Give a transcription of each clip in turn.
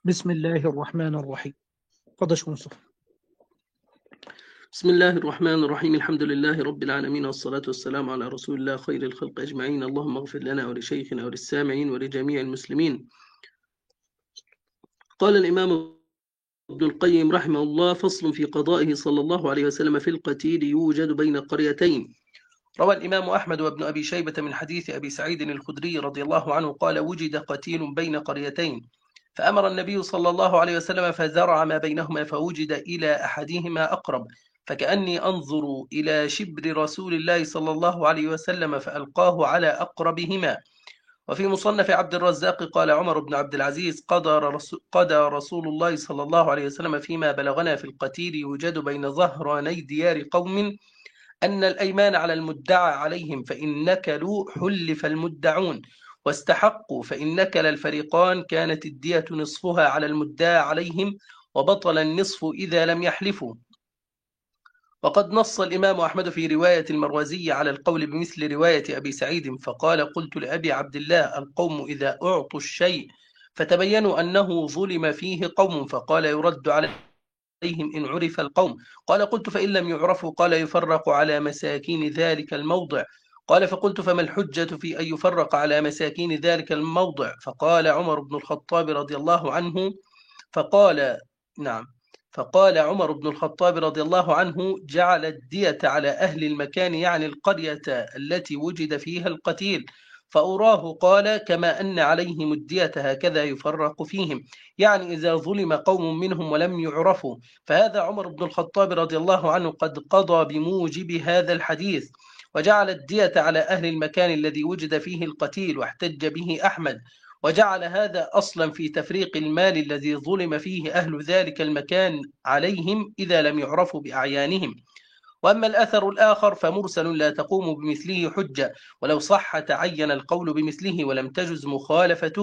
بسم الله الرحمن الرحيم. تفضل يا شيخ مصطفى. بسم الله الرحمن الرحيم. الحمد لله رب العالمين، والصلاة والسلام على رسول الله خير الخلق أجمعين. اللهم اغفر لنا ولشيخنا وللسامعين ولجميع المسلمين. قال الإمام ابن القيم رحمه الله: فصل في قضائه صلى الله عليه وسلم في القتيل يوجد بين قريتين. روى الإمام أحمد وابن أبي شيبة من حديث أبي سعيد الخدري رضي الله عنه قال: وجد قتيل بين قريتين، فأمر النبي صلى الله عليه وسلم فزرع ما بينهما، فوجد إلى أحدهما أقرب، فكأني أنظر إلى شبر رسول الله صلى الله عليه وسلم فألقاه على أقربهما. وفي مصنف عبد الرزاق قال عمر بن عبد العزيز: قضى رسول الله صلى الله عليه وسلم فيما بلغنا في القتيل يوجد بين ظهراني ديار قوم أن الأيمان على المدعى عليهم، فإن نكلوا حلف المدعون، واستحقوا فإن نكل الفريقان كانت الدية نصفها على المدعى عليهم، وبطل النصف إذا لم يحلفوا. وقد نص الإمام أحمد في رواية المروزي على القول بمثل رواية أبي سعيد، فقال: قلت لأبي عبد الله: القوم إذا أعطوا الشيء فتبينوا أنه ظلم فيه قوم، فقال: يرد عليهم إن عرف القوم. قال: قلت: فإن لم يعرفوا؟ قال: يفرق على مساكين ذلك الموضع. قال: فقلت: فما الحجة في أن يفرق على مساكين ذلك الموضع؟ فقال عمر بن الخطاب رضي الله عنه فقال نعم فقال عمر بن الخطاب رضي الله عنه: جعل الدية على أهل المكان، يعني القرية التي وجد فيها القتيل. فأراه قال: كما أن عليهم الدية هكذا يفرق فيهم، يعني إذا ظلم قوم منهم ولم يعرفوا. فهذا عمر بن الخطاب رضي الله عنه قد قضى بموجب هذا الحديث، وجعل الدية على أهل المكان الذي وجد فيه القتيل، واحتج به أحمد، وجعل هذا أصلا في تفريق المال الذي ظلم فيه أهل ذلك المكان عليهم إذا لم يعرفوا بأعيانهم. وأما الأثر الآخر فمرسل لا تقوم بمثله حجة، ولو صح تعين القول بمثله ولم تجز مخالفته.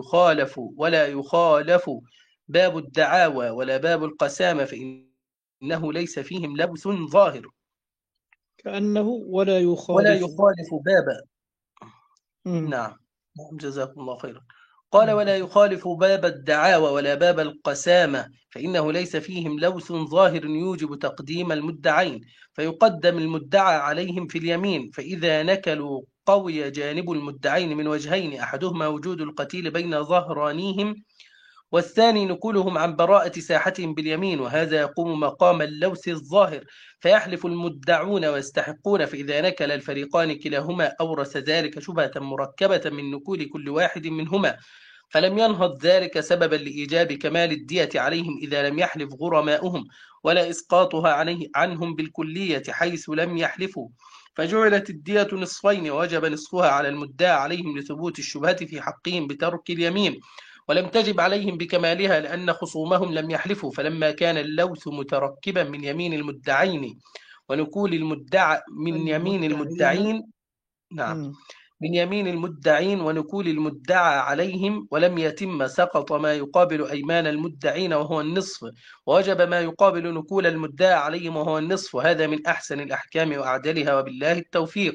ولا يخالف باب الدعاوى ولا باب القسامة، فإنه ليس فيهم لبث ظاهر. كأنه ولا ولا يخالف. يخالف باب مم. نعم جزاكم الله خيرا. قال: ولا يخالف باب الدعاوى ولا باب القسامة، فإنه ليس فيهم لوث ظاهر يوجب تقديم المدعين، فيقدم المدعى عليهم في اليمين. فإذا نكلوا قوي جانب المدعين من وجهين: أحدهما وجود القتيل بين ظهرانيهم، والثاني نقولهم عن براءة ساحتهم باليمين، وهذا يقوم مقام اللوث الظاهر، فيحلف المدعون ويستحقون. فإذا نكل الفريقان كلاهما أورث ذلك شبهة مركبة من نكول كل واحد منهما، فلم ينهض ذلك سببا لإيجاب كمال الدية عليهم إذا لم يحلف غرماؤهم، ولا إسقاطها عنهم بالكلية حيث لم يحلفوا. فجعلت الدية نصفين، ووجب نصفها على المدعى عليهم لثبوت الشبهة في حقهم بترك اليمين، ولم تجب عليهم بكمالها لأن خصومهم لم يحلفوا. فلما كان اللوث متركبا من يمين المدعين ونكول المدعى من يمين المدعين. المدعين نعم مم. من يمين المدعين ونكول المدعى عليهم، ولم يتم، سقط ما يقابل أيمان المدعين وهو النصف، ووجب ما يقابل نكول المدعى عليهم وهو النصف. هذا من أحسن الأحكام وأعدلها، وبالله التوفيق.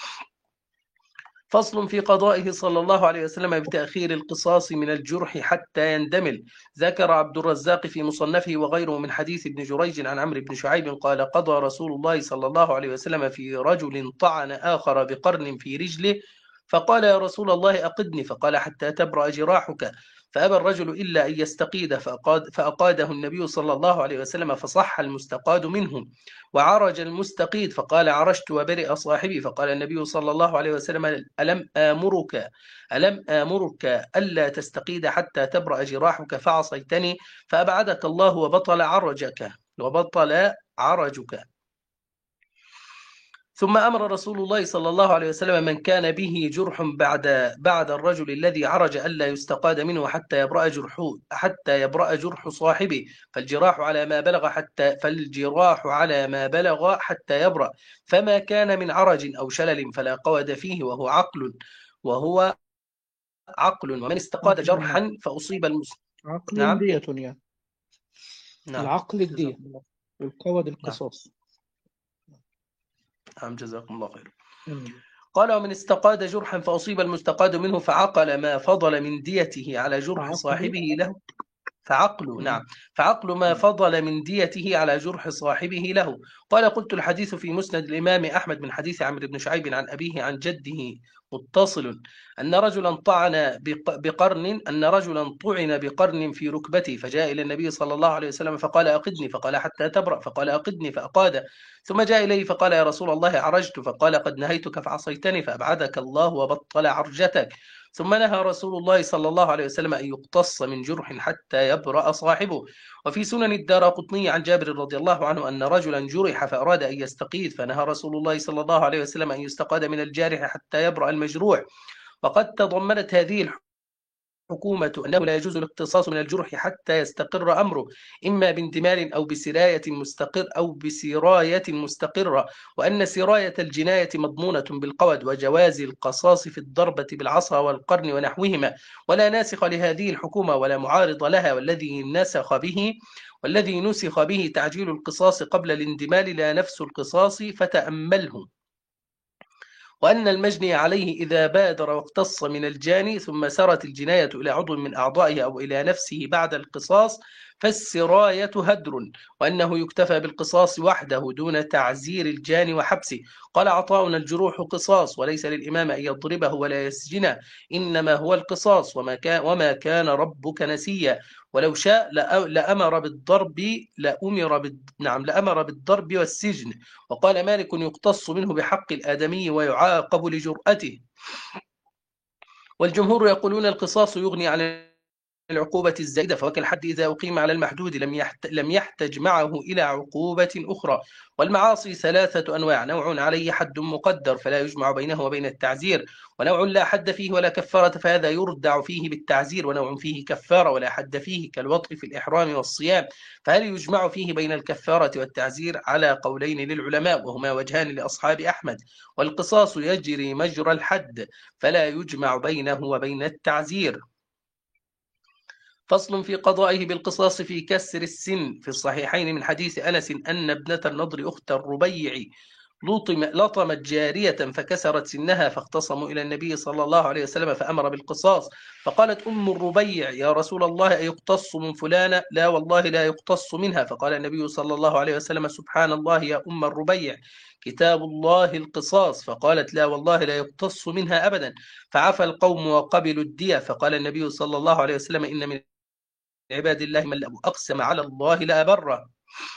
فصل في قضائه صلى الله عليه وسلم بتأخير القصاص من الجرح حتى يندمل. ذكر عبد الرزاق في مصنفه وغيره من حديث ابن جريج عن عمرو بن شعيب قال: قضى رسول الله صلى الله عليه وسلم في رجل طعن آخر بقرن في رجله، فقال: يا رسول الله أقدني، فقال: حتى تبرأ جراحك. فأبى الرجل إلا أن يستقيد، فأقاده النبي صلى الله عليه وسلم، فصح المستقاد منه، وعرج المستقيد، فقال: عرجت وبرئ صاحبي. فقال النبي صلى الله عليه وسلم: ألم آمرك ألا تستقيد حتى تبرأ جراحك فعصيتني، فأبعدك الله وبطل عرجك. ثم أمر رسول الله صلى الله عليه وسلم من كان به جرح بعد الرجل الذي عرج ألا يستقاد منه حتى يبرأ جرح صاحبه، فالجراح على ما بلغ حتى يبرأ. فما كان من عرج أو شلل فلا قود فيه، وهو عقل. ومن استقاد عقل. جرحا فأصيب عقل نعم دية يعني. نعم العقل الدية جزاكم الله. والقواد نعم القصاص. نعم جزاكم الله خير. مم. قال: ومن استقاد جرحا فأصيب المستقاد منه، فعقل ما فضل من ديته على جرح عقل. صاحبه له. نعم فعقل ما فضل من ديته على جرح صاحبه له. قال قلت الحديث في مسند الإمام أحمد من حديث عمرو بن شعيب عن أبيه عن جده متصل أن رجلا طعن بقرن في ركبته، فجاء إلى النبي صلى الله عليه وسلم فقال أقدني، فقال حتى تبرأ، فقال أقدني فأقاد، ثم جاء إليه فقال يا رسول الله عرجت، فقال قد نهيتك فعصيتني فأبعدك الله وبطل عرجتك. ثم نهى رسول الله صلى الله عليه وسلم أن يقتص من جرح حتى يبرأ صاحبه. وفي سنن الدارقطني عن جابر رضي الله عنه أن رجلا جرح فأراد أن يستقيث، فنهى رسول الله صلى الله عليه وسلم أن يستقاد من الجارح حتى يبرأ المجروح. وقد تضمنت هذه الحكومة أنه لا يجوز الاقتصاص من الجرح حتى يستقر أمره، إما باندمال أو بسراية مستقرة، وأن سراية الجناية مضمونة بالقود، وجواز القصاص في الضربة بالعصا والقرن ونحوهما، ولا ناسخ لهذه الحكومة ولا معارض لها. والذي نسخ به تعجيل القصاص قبل الاندمال لا نفس القصاص فتأمله. وأن المجني عليه إذا بادر واقتص من الجاني ثم سرت الجناية إلى عضو من أعضائه أو إلى نفسه بعد القصاص فالسراية هدر، وأنه يكتفى بالقصاص وحده دون تعزير الجاني وحبسه. قال عطاؤنا الجروح قصاص، وليس للإمام أن يضربه ولا يسجنه، إنما هو القصاص، وما كان ربك نسيا. ولو شاء لأمر بالضرب والسجن. وقال مالك يقتص منه بحق الآدمي ويعاقب لجرأته. والجمهور يقولون القصاص يغني عن العقوبة الزائدة، فوكالحد إذا أقيم على المحدود لم يحتج معه إلى عقوبة أخرى. والمعاصي ثلاثة أنواع: نوع عليه حد مقدر فلا يجمع بينه وبين التعزير، ونوع لا حد فيه ولا كفارة فهذا يردع فيه بالتعزير، ونوع فيه كفارة ولا حد فيه كالوطء في الإحرام والصيام، فهل يجمع فيه بين الكفارة والتعزير؟ على قولين للعلماء، وهما وجهان لأصحاب أحمد. والقصاص يجري مجرى الحد فلا يجمع بينه وبين التعزير. فصل في قضائه بالقصاص في كسر السن. في الصحيحين من حديث أنس أن ابنة النضر أخت الربيع لطمت جارية فكسرت سنها، فاختصموا إلى النبي صلى الله عليه وسلم فأمر بالقصاص. فقالت أم الربيع يا رسول الله أيقتص من فلانة؟ لا والله لا يقتص منها. فقال النبي صلى الله عليه وسلم سبحان الله يا أم الربيع، كتاب الله القصاص. فقالت لا والله لا يقتص منها أبدا. فعفى القوم وقبلوا الدية. فقال النبي صلى الله عليه وسلم إن من عباد الله من لو أقسم على الله لأبره.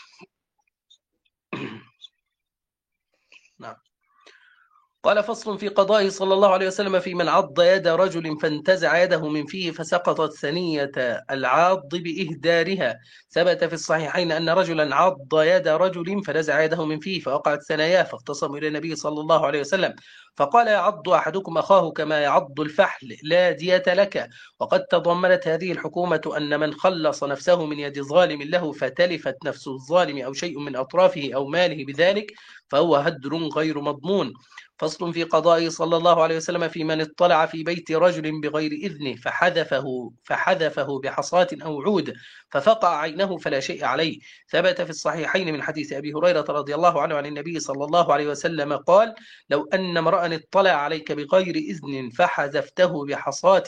نعم. قال فصل في قضائه صلى الله عليه وسلم في من عض يد رجل فانتزع يده من فيه فسقطت ثنية العاض بإهدارها. ثبت في الصحيحين أن رجلا عض يد رجل فنزع يده من فيه فوقعت ثناياه، فاختصموا إلى النبي صلى الله عليه وسلم فقال يعض أحدكم أخاه كما يعض الفحل لا دية لك. وقد تضمنت هذه الحكومة أن من خلص نفسه من يد ظالم له فتلفت نفس الظالم أو شيء من أطرافه أو ماله بذلك فهو هدر غير مضمون. فصل في قضائه صلى الله عليه وسلم في من اطلع في بيت رجل بغير إذنه فحذفه بحصاة أو عود ففقع عينه فلا شيء عليه. ثبت في الصحيحين من حديث أبي هريرة رضي الله عنه عن النبي صلى الله عليه وسلم قال لو أن امرأ اطلع عليك بغير إذن فحذفته بحصاة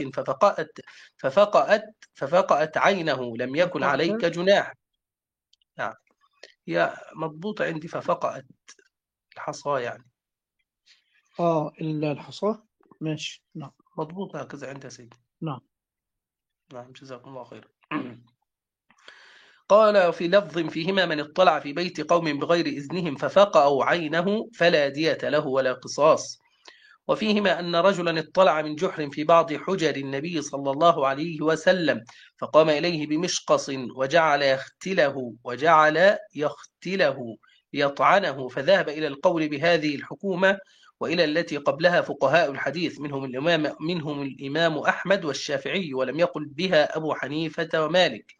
ففقأت عينه لم يكن عليك جناح. نعم هي مضبوطة عندي ففقأت الحصاة يعني. الحصاة ماشي. نعم مضبوطة هكذا عند سيدي. نعم جزاكم الله خير. قال في لفظ فيهما من اطلع في بيت قوم بغير إذنهم ففقأوا عينه فلا دية له ولا قصاص. وفيهما أن رجلا اطلع من جحر في بعض حجر النبي صلى الله عليه وسلم فقام إليه بمشقص وجعل يختله ليطعنه، فذهب إلى القول بهذه الحكومة وإلى التي قبلها فقهاء الحديث منهم الإمام أحمد والشافعي، ولم يقل بها أبو حنيفة ومالك.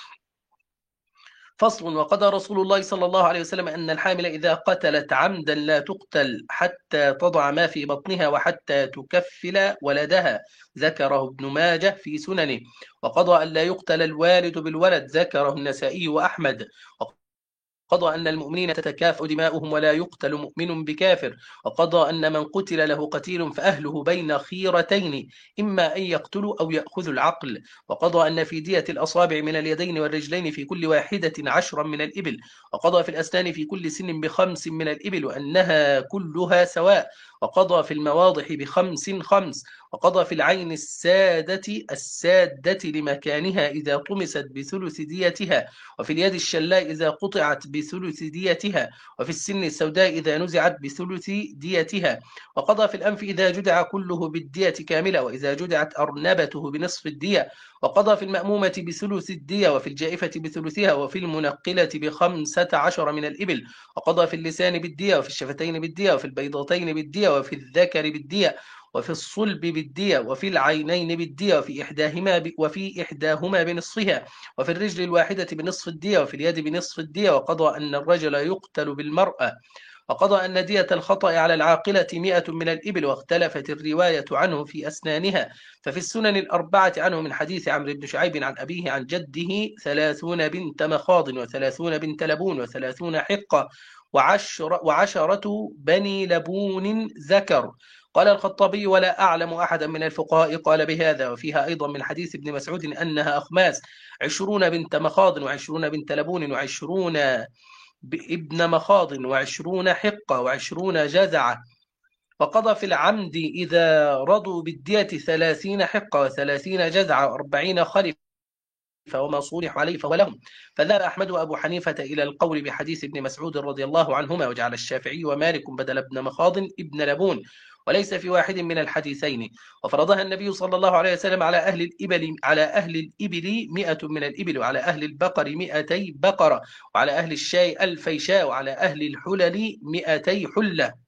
فصل وقضى رسول الله صلى الله عليه وسلم أن الحامل إذا قتلت عمدا لا تقتل حتى تضع ما في بطنها وحتى تكفل ولدها، ذكره ابن ماجه في سننه. وقضى أن لا يقتل الوالد بالولد، ذكره النسائي وأحمد. قضى أن المؤمنين تتكافأ دماؤهم ولا يقتل مؤمن بكافر، وقضى أن من قتل له قتيل فأهله بين خيرتين إما أن يقتلوا أو يأخذوا العقل، وقضى أن في دية الأصابع من اليدين والرجلين في كل واحدة 10 من الإبل، وقضى في الأسنان في كل سن ب5 من الإبل وأنها كلها سواء، وقضى في المواضح ب5 وقضى في العين السادة لمكانها إذا طمست بثلث ديتها، وفي اليد الشلاء إذا قطعت بثلث ديتها، وفي السن السوداء إذا نزعت بثلث ديتها، وقضى في الأنف إذا جدع كله بالدية كاملة، وإذا جدعت أرنبته بنصف الدية، وقضى في المأمومة بثلث الدية، وفي الجائفة بثلثها، وفي المنقلة ب15 من الإبل، وقضى في اللسان بالدية، وفي الشفتين بالدية، وفي البيضتين بالدية، وفي الذكر بالدية، وفي الصلب بالدية، وفي العينين بالدية، وفي إحداهما بنصفها، وفي الرجل الواحدة بنصف الدية، وفي اليد بنصف الدية، وقضى أن الرجل يقتل بالمرأة، وقضى أن دية الخطأ على العاقلة 100 من الإبل، واختلفت الرواية عنه في أسنانها، ففي السنن الأربعة عنه من حديث عمرو بن شعيب عن أبيه عن جده 30 بنت مخاض، و30 بنت لبون، و30 حقة، وعشرة بني لبون ذكر. قال الخطابي: ولا أعلم أحدا من الفقهاء قال بهذا. وفيها أيضا من حديث ابن مسعود أنها أخماس: 20 بنت مخاض، و20 بنت لبون، و20 ابن مخاض، و20 حقة، و20 جذعة. وقضى في العمد إذا رضوا بالدية 30 حقة، و30 جذعة، و40 خلف، وما صولح عليه فهو لهم. فذهب أحمد وأبو حنيفة إلى القول بحديث ابن مسعود رضي الله عنهما، وجعل الشافعي ومالك بدل ابن مخاض ابن لبون، وليس في واحد من الحديثين. وفرضها النبي صلى الله عليه وسلم على أهل الإبل 100 من الإبل، وعلى أهل البقر 200 بقرة، وعلى أهل الشاء 1000 شاء، وعلى أهل الحلل 200 حلة.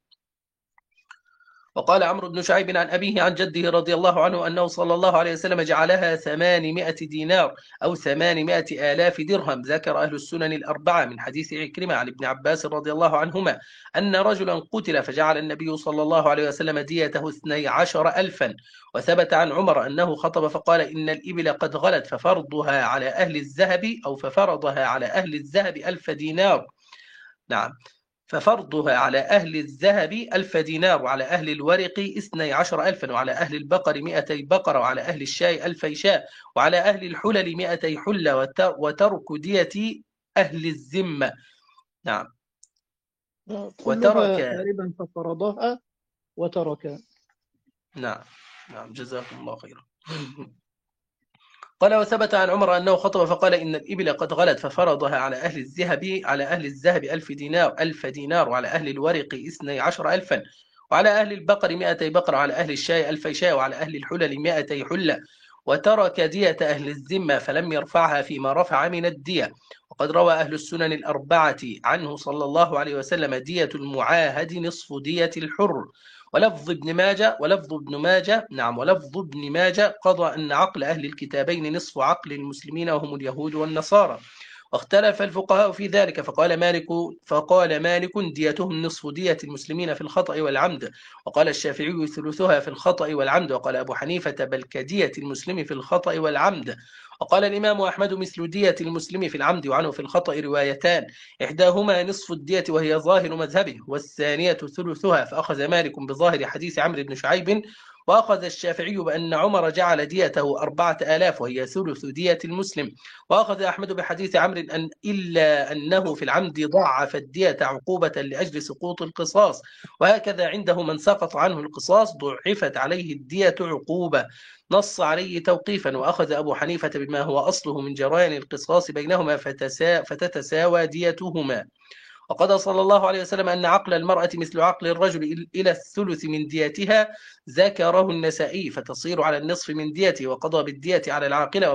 وقال عمرو بن شعيب عن أبيه عن جده رضي الله عنه أنه صلى الله عليه وسلم جعلها 800 دينار أو 800 آلاف درهم. ذكر أهل السنن الأربعة من حديث عكرمة عن ابن عباس رضي الله عنهما أن رجلا قتل فجعل النبي صلى الله عليه وسلم ديته 12,000. وثبت عن عمر أنه خطب فقال: إن الإبل قد غلت ففرضها على أهل الذهب، أو ففرضها على أهل الذهب 1000 دينار. نعم، ففرضها على أهل الذهب 1000 دينار، وعلى أهل الورق 12,000، وعلى أهل البقر 200 بقرة، وعلى أهل الشاء 1000 شاء، وعلى أهل الحلل 200 حلة، وترك دية أهل الذمة. نعم، كلها وترك. تقريبا ففرضها وترك. نعم نعم، جزاكم الله خيرا. قال: وثبت عن عمر أنه خطب فقال: إن الإبل قد غلت ففرضها على أهل الذهب 1000 دينار، وعلى أهل الورق 12,000، وعلى أهل البقر 200 بقرة، وعلى أهل الشاء 1000 شاء، وعلى أهل الحلل 200 حلة، وترك دية أهل الذمة فلم يرفعها فيما رفع من الدية. وقد روى أهل السنن الأربعة عنه صلى الله عليه وسلم: دية المعاهد نصف دية الحر. ولفظ ابن ماجه قضى أن عقل أهل الكتابين نصف عقل المسلمين وهم اليهود والنصارى. واختلف الفقهاء في ذلك، فقال مالك ديتهم نصف دية المسلمين في الخطأ والعمد، وقال الشافعي ثلثها في الخطأ والعمد، وقال أبو حنيفة بل كدية المسلم في الخطأ والعمد. وقال الإمام أحمد مثل دية المسلم في العمد، وعنه في الخطأ روايتان: إحداهما نصف الدية وهي ظاهر مذهبه، والثانية ثلثها. فأخذ مالك بظاهر حديث عمرو بن شعيب، وأخذ الشافعي بأن عمر جعل ديته 4000 وهي ثلث دية المسلم، وأخذ أحمد بحديث عمرو إلا أنه في العمد ضعف الدية عقوبة لأجل سقوط القصاص، وهكذا عنده من سقط عنه القصاص ضعفت عليه الدية عقوبة، نص عليه توقيفا. وأخذ أبو حنيفة بما هو أصله من جريان القصاص بينهما فتتساوى ديتهما. وقضى صلى الله عليه وسلم أن عقل المرأة مثل عقل الرجل إلى الثلث من ديتها، ذكره النسائي، فتصير على النصف من ديته. وقضى بالدية على العاقلة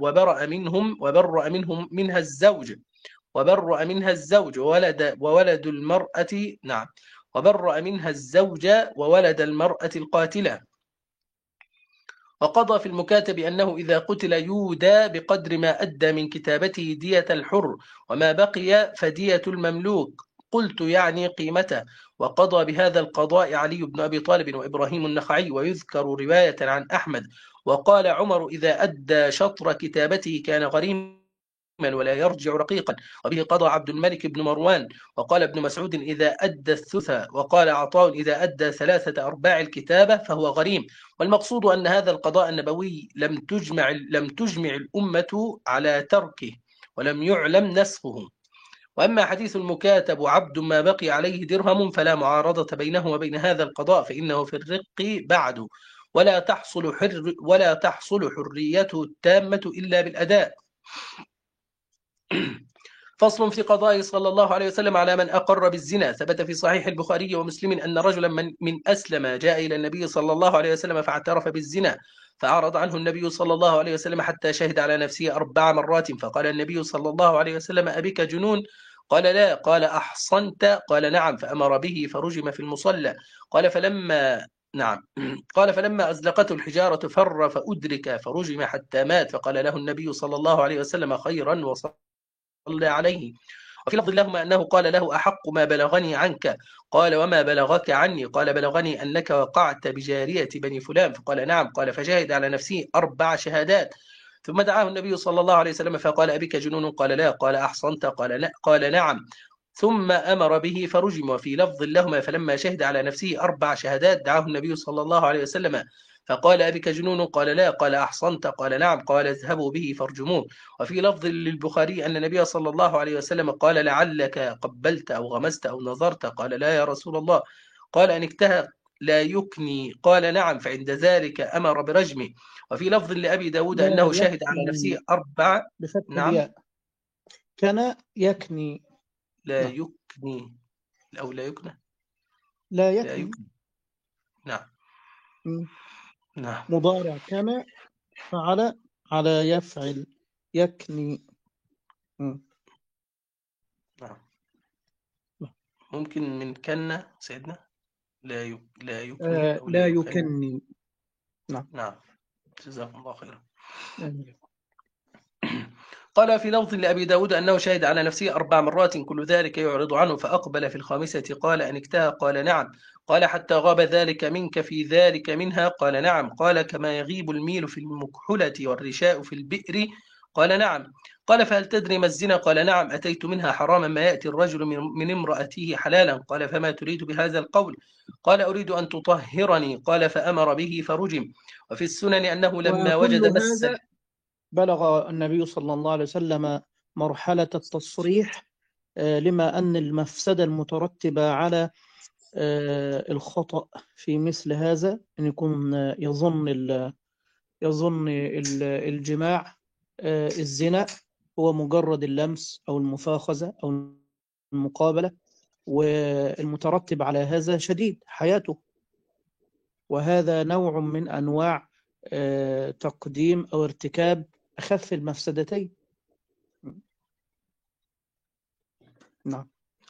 وبرأ منها الزوج وولد المرأة. نعم، وبرأ منها الزوج وولد المرأة القاتلة. وقضى في المكاتب أنه إذا قتل يودى بقدر ما أدى من كتابته دية الحر، وما بقي فدية المملوك، قلت يعني قيمته. وقضى بهذا القضاء علي بن أبي طالب وإبراهيم النخعي، ويذكر رواية عن أحمد. وقال عمر إذا أدى شطر كتابته كان غريما ولا يرجع رقيقا. وبه قضى عبد الملك بن مروان. وقال ابن مسعود إذا أدى الثلث، وقال عطاء إذا أدى 3/4 الكتابة فهو غريم. والمقصود أن هذا القضاء النبوي لم تجمع الأمة على تركه، ولم يعلم نسخه. وأما حديث المكاتب عبد ما بقي عليه درهم فلا معارضة بينه وبين هذا القضاء، فإنه في الرق بعد، ولا تحصل حريته التامة إلا بالأداء. فصل في قضاء صلى الله عليه وسلم على من أقر بالزنا. ثبت في صحيح البخاري ومسلم أن رجلا من أسلم جاء إلى النبي صلى الله عليه وسلم فاعترف بالزنا، فأعرض عنه النبي صلى الله عليه وسلم حتى شهد على نفسه 4 مرات. فقال النبي صلى الله عليه وسلم أبك جنون؟ قال لا. قال أحصنت؟ قال نعم. فأمر به فرجم في المصلى. قال فلما أزلقته الحجارة فر فأدرك فرجم حتى مات. فقال له النبي صلى الله عليه وسلم خيرا وصلى عليه. وفي لفظ لهما أنه قال له أحق ما بلغني عنك. قال وما بلغك عني؟ قال بلغني أنك وقعت بجارية بني فلان. فقال نعم. قال فشهد على نفسه 4 شهادات. ثم دعاه النبي صلى الله عليه وسلم فقال أبك جنون؟ قال لا. قال أحصنت؟ قال نعم. ثم أمر به فرجم. وفي لفظ لهما فلما شهد على نفسه 4 شهادات دعاه النبي صلى الله عليه وسلم فقال أبك جنون؟ قال لا. قال أحصنت؟ قال نعم. قال اذهبوا به فارجموه. وفي لفظ للبخاري أن النبي صلى الله عليه وسلم قال لعلك قبلت أو غمست أو نظرت؟ قال لا يا رسول الله. قال أن اكتهى لا يكني؟ قال نعم. فعند ذلك أمر برجمه. وفي لفظ لأبي داود لا أنه شهد على نفسه يكني 4. بفتح نعم. الياء. كان يكني. لا نعم. يكني أو لا يكنى. لا لا يكني. يكني. نعم. نعم. مضارع كان فعل على يفعل يكني. نعم. ممكن من كنا سيدنا لا يكني أو لا لا يكني. يكني. نعم. جزاكم الله خيرا. آمين. قال في لفظ لأبي داود أنه شهد على نفسه 4 مرات كل ذلك يعرض عنه. فأقبل في الخامسة قال أن اكتهى؟ قال نعم. قال حتى غاب ذلك منك في ذلك منها؟ قال نعم. قال كما يغيب الميل في المكحلة والرشاء في البئر؟ قال نعم. قال فهل تدري ما الزنا؟ قال نعم. أتيت منها حراما ما يأتي الرجل من امرأته حلالا. قال فما تريد بهذا القول؟ قال أريد أن تطهرني. قال فأمر به فرجم. وفي السنن أنه لما وكل وجد مس هذا بلغ النبي صلى الله عليه وسلم مرحلة التصريح لما أن المفسدة المترتبة على الخطأ في مثل هذا أن يكون يظن الجماع الزنا هو مجرد اللمس أو المفاخذة أو المقابلة، والمترتب على هذا شديد حياته. وهذا نوع من أنواع تقديم أو ارتكاب أخف المفسدتين. نعم.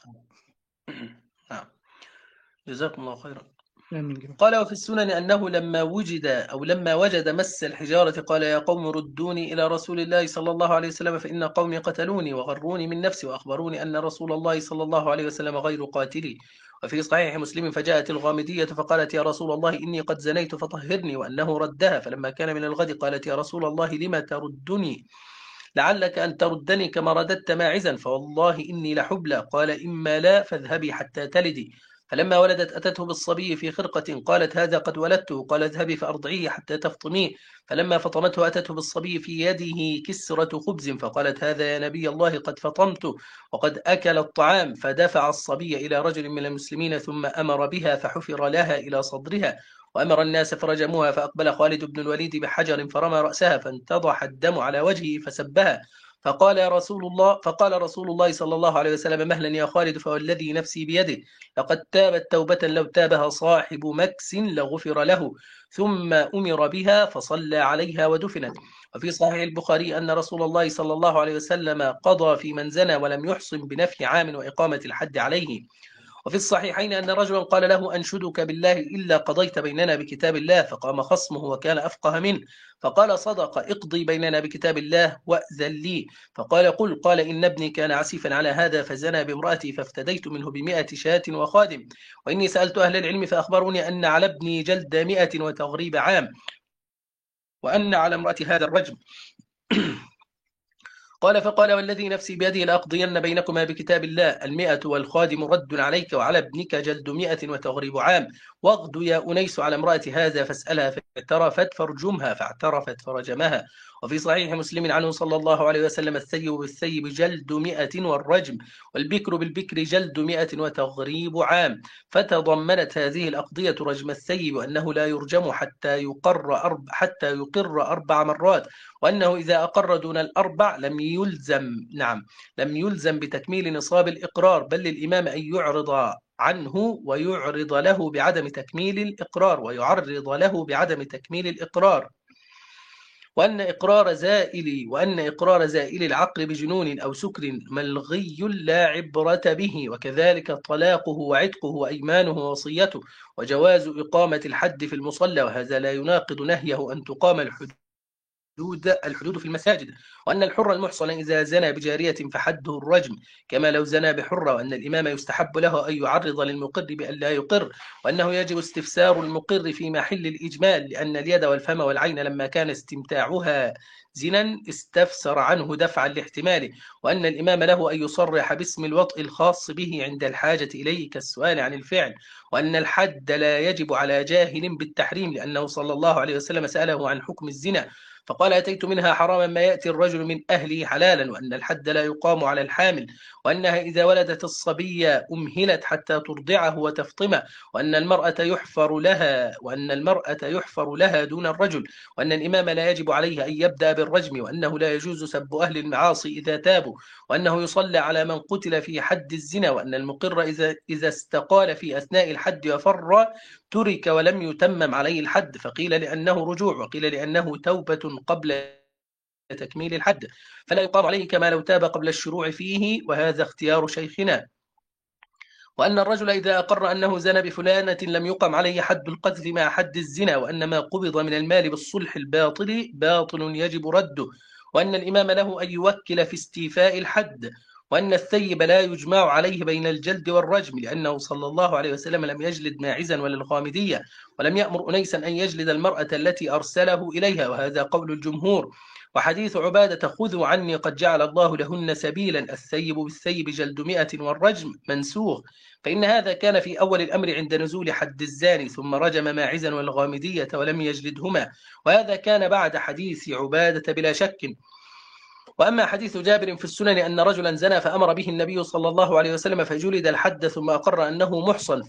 نعم. جزاكم الله خيرا. آمين. قال وفي السنن أنه لما وجد مس الحجارة قال يا قوم ردوني إلى رسول الله صلى الله عليه وسلم فإن قومي قتلوني وغروني من نفسي وأخبروني أن رسول الله صلى الله عليه وسلم غير قاتلي. وفي صحيح مسلم فجاءت الغامدية فقالت يا رسول الله إني قد زنيت فطهرني، وأنه ردها. فلما كان من الغد قالت يا رسول الله لما تردني؟ لعلك أن تردني كما رددت ماعزا، فوالله إني لحبلى. قال إما لا فاذهبي حتى تلدي. فلما ولدت أتته بالصبي في خرقة قالت هذا قد ولدته. قال اذهبي فأرضعيه حتى تفطميه. فلما فطمته أتته بالصبي في يده كسرة خبز فقالت هذا يا نبي الله قد فطمته وقد أكل الطعام. فدفع الصبي إلى رجل من المسلمين ثم أمر بها فحفر لها إلى صدرها، وأمر الناس فرجموها. فأقبل خالد بن الوليد بحجر فرمى رأسها فانتضح الدم على وجهه فسبها. فقال رسول الله صلى الله عليه وسلم مهلا يا خالد فوالذي نفسي بيده لقد تابت توبة لو تابها صاحب مكس لغفر له. ثم أمر بها فصلى عليها ودفنت. وفي صحيح البخاري أن رسول الله صلى الله عليه وسلم قضى في من زنى ولم يحصن بنفي عام وإقامة الحد عليه. وفي الصحيحين أن رجلا قال له أنشدك بالله إلا قضيت بيننا بكتاب الله. فقام خصمه وكان أفقه منه فقال صدق اقضي بيننا بكتاب الله وأذن لي. فقال قل. قال إن ابني كان عسيفا على هذا فزنى بامرأتي فافتديت منه ب100 شاة وخادم، وإني سألت أهل العلم فأخبروني أن على ابني جلد 100 وتغريب عام، وأن على امرأة هذا الرجم. قال فقال والذي نفسي بيده لأقضين بينكما بكتاب الله 100 والخادم رد عليك وعلى ابنك جلد 100 وتغريب عام. واغد يا أنيس على امرأة هذا فاسألها فاعترفت فارجمها فاعترفت فرجمها. وفي صحيح مسلم عنه صلى الله عليه وسلم الثيب بالثيب جلد 100 والرجم والبكر بالبكر جلد 100 وتغريب عام. فتضمنت هذه الأقضية رجم الثيب وأنه لا يرجم حتى يقر 4 مرات، وأنه إذا أقر دون الأربع لم يلزم بتكميل نصاب الإقرار، بل للإمام أن يعرض عنه ويعرض له بعدم تكميل الإقرار وأن إقرار زائل العقل بجنون أو سكر ملغي لا عبرة به، وكذلك طلاقه وعتقه وأيمانه ووصيته، وجواز إقامة الحد في المصلى، وهذا لا يناقض نهيه أن تقام الحدود في المساجد، وأن الحر المحصن إذا زنى بجارية فحده الرجم كما لو زنى بحرة، وأن الإمام يستحب له أن يعرض للمقر بأن لا يقر، وأنه يجب استفسار المقر في محل الإجمال، لأن اليد والفم والعين لما كان استمتاعها زنا استفسر عنه دفعا لاحتماله، وأن الإمام له أن يصرح باسم الوطء الخاص به عند الحاجة إليه كالسؤال عن الفعل، وأن الحد لا يجب على جاهل بالتحريم، لأنه صلى الله عليه وسلم سأله عن حكم الزنا فقال أتيت منها حراما ما يأتي الرجل من أهله حلالا، وأن الحد لا يقام على الحامل، وأنها إذا ولدت الصبية أمهلت حتى ترضعه وتفطمه، وأن المرأة يحفر لها دون الرجل، وأن الإمام لا يجب عليه أن يبدأ بالرجم، وأنه لا يجوز سب أهل المعاصي إذا تابوا، وأنه يصلى على من قتل في حد الزنا، وأن المقر إذا استقال في أثناء الحد وفر ترك ولم يتمم عليه الحد، فقيل لأنه رجوع وقيل لأنه توبة قبل تكميل الحد، فلا يقام عليه كما لو تاب قبل الشروع فيه، وهذا اختيار شيخنا. وأن الرجل إذا أقر أنه زنى بفلانة لم يقم عليه حد القذف مع حد الزنا، وأن ما قبض من المال بالصلح الباطل باطل يجب رده، وأن الإمام له أن يوكل في استيفاء الحد، وأن الثيب لا يجمع عليه بين الجلد والرجم، لأنه صلى الله عليه وسلم لم يجلد ماعزا ولا الغامدية، ولم يأمر أنيسا أن يجلد المرأة التي أرسله إليها، وهذا قول الجمهور. وحديث عبادة خذوا عني قد جعل الله لهن سبيلا الثيب بالثيب جلد 100 والرجم منسوخ، فإن هذا كان في أول الأمر عند نزول حد الزاني، ثم رجم ماعزا والغامدية ولم يجلدهما، وهذا كان بعد حديث عبادة بلا شك. وأما حديث جابر في السنن أن رجلا زنى فأمر به النبي صلى الله عليه وسلم فجلد الحد ثم أقر أنه محصن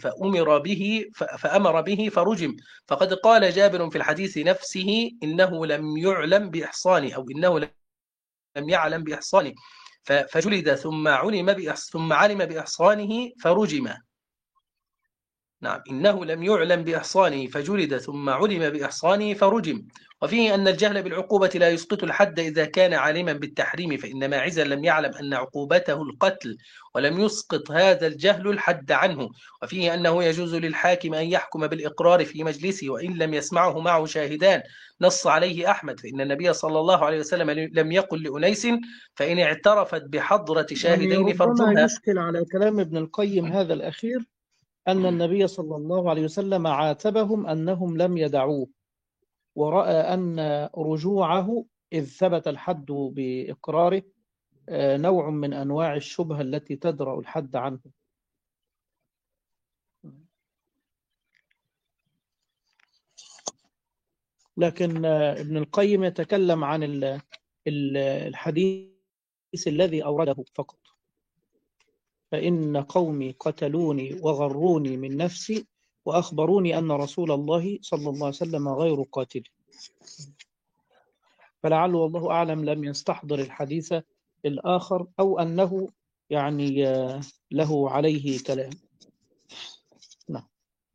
فأمر به فرجم، فقد قال جابر في الحديث نفسه إنه لم يعلم بإحصانه، أو إنه لم يعلم بإحصانه فجلد ثم علم بإحصانه فرجم. نعم، إنه لم يعلم بإحصانه فجلد ثم علم بإحصانه فرجم. وفيه أن الجهل بالعقوبة لا يسقط الحد إذا كان عالما بالتحريم، فإن ماعزا لم يعلم أن عقوبته القتل ولم يسقط هذا الجهل الحد عنه. وفيه أنه يجوز للحاكم أن يحكم بالإقرار في مجلسه وإن لم يسمعه معه شاهدان، نص عليه أحمد، فإن النبي صلى الله عليه وسلم لم يقل لأنيس فإن اعترفت بحضرة شاهدين فرجمها. ربما يشكل على كلام ابن القيم هذا الأخير أن النبي صلى الله عليه وسلم عاتبهم أنهم لم يدعوه، ورأى أن رجوعه إذ ثبت الحد بإقراره نوع من أنواع الشبهة التي تدرأ الحد عنه. لكن ابن القيم يتكلم عن الحديث الذي أورده فقط، فإن قومي قتلوني وغروني من نفسي وأخبروني أن رسول الله صلى الله عليه وسلم غير قاتل، فلعله والله أعلم لم يستحضر الحديث الآخر، أو أنه يعني له عليه كلام. نعم.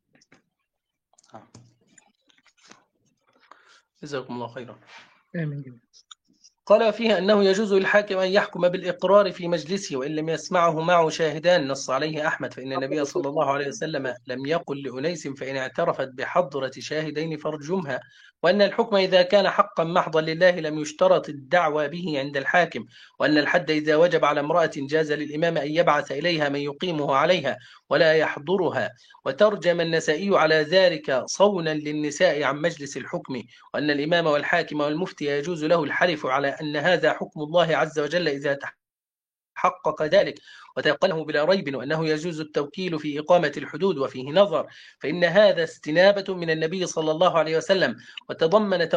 جزاكم الله خيرا. آمين. قال فيها أنه يجوز للحاكم أن يحكم بالإقرار في مجلسه وإن لم يسمعه معه شاهدان، نص عليه أحمد، فإن النبي صلى الله عليه وسلم لم يقل لأنيس فإن اعترفت بحضرة شاهدين فرجمها، وأن الحكم إذا كان حقا محضا لله لم يشترط الدعوى به عند الحاكم، وأن الحد إذا وجب على امرأة جاز للإمام أن يبعث إليها من يقيمه عليها ولا يحضرها. وترجم النسائي على ذلك صونا للنساء عن مجلس الحكم، وأن الإمام والحاكم والمفتي يجوز له الحلف على أن هذا حكم الله عز وجل إذا حقق ذلك وتيقنه بلا ريب، وأنه يجوز التوكيل في إقامة الحدود. وفيه نظر، فإن هذا استنابة من النبي صلى الله عليه وسلم، وتضمن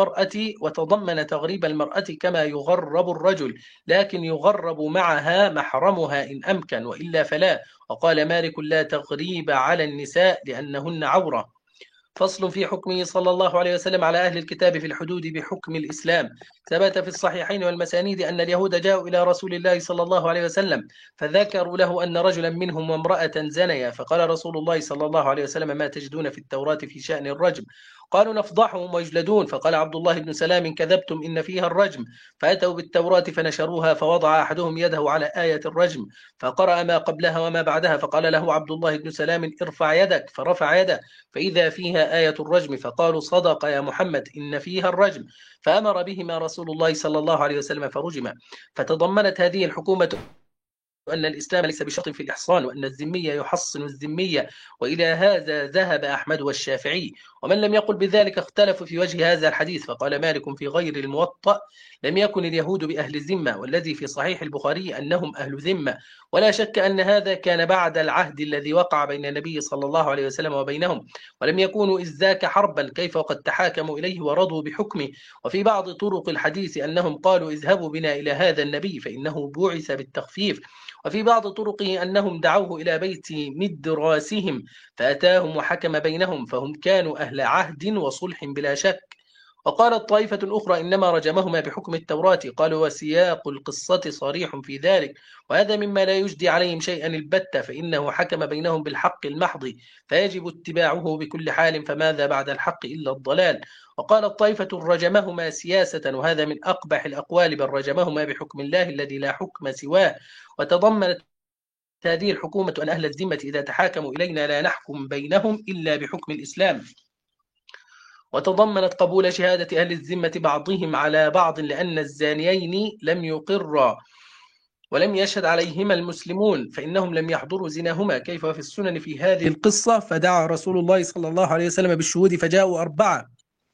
تغريب المرأة كما يغرب الرجل، لكن يغرب معها محرمها إن أمكن، وإلا فلا. وقال مالك: لا تغريب على النساء لأنهن عورة. فصل في حكمه صلى الله عليه وسلم على أهل الكتاب في الحدود بحكم الإسلام. ثبت في الصحيحين والمسانيد أن اليهود جاءوا إلى رسول الله صلى الله عليه وسلم فذكروا له أن رجلا منهم وامرأة زنيا، فقال رسول الله صلى الله عليه وسلم: ما تجدون في التوراة في شأن الرجم؟ قالوا: نفضحهم ويجلدون. فقال عبد الله بن سلام: كذبتم، إن فيها الرجم. فأتوا بالتوراة فنشروها، فوضع أحدهم يده على آية الرجم فقرأ ما قبلها وما بعدها، فقال له عبد الله بن سلام: ارفع يدك. فرفع يده فإذا فيها آية الرجم، فقالوا: صدق يا محمد، إن فيها الرجم. فأمر بهما رسول الله صلى الله عليه وسلم فرجما. فتضمنت هذه الحكومة أن الإسلام ليس بشرط في الإحصان، وأن الذمية يحصن الذمية، وإلى هذا ذهب أحمد والشافعي. ومن لم يقل بذلك اختلفوا في وجه هذا الحديث، فقال مالك في غير الموطأ: لم يكن اليهود بأهل الذمة، والذي في صحيح البخاري أنهم أهل ذمة. ولا شك أن هذا كان بعد العهد الذي وقع بين النبي صلى الله عليه وسلم وبينهم، ولم يكونوا إذ ذاك حربا، كيف وقد تحاكموا إليه ورضوا بحكمه. وفي بعض طرق الحديث أنهم قالوا: اذهبوا بنا إلى هذا النبي فإنه بعث بالتخفيف. وفي بعض طرقه أنهم دعوه إلى بيت مدراسهم فأتاهم وحكم بينهم، فهم كانوا أهل عهد وصلح بلا شك. وقالت طائفة أخرى: إنما رجمهما بحكم التوراة. قالوا: وسياق القصة صريح في ذلك، وهذا مما لا يجدي عليهم شيئا البتة، فإنه حكم بينهم بالحق المحض، فيجب اتباعه بكل حال، فماذا بعد الحق إلا الضلال. وقالت طائفة: رجمهما سياسة، وهذا من أقبح الأقوال، بل رجمهما بحكم الله الذي لا حكم سواه. وتضمنت هذه الحكومة أن أهل الذمة إذا تحاكموا إلينا لا نحكم بينهم إلا بحكم الإسلام. وتضمنت قبول شهادة أهل الذمة بعضهم على بعض، لأن الزانيين لم يقرا ولم يشهد عليهما المسلمون، فإنهم لم يحضروا زناهما، كيف في السنن في هذه القصة. فدعا رسول الله صلى الله عليه وسلم بالشهود، فجاءوا 4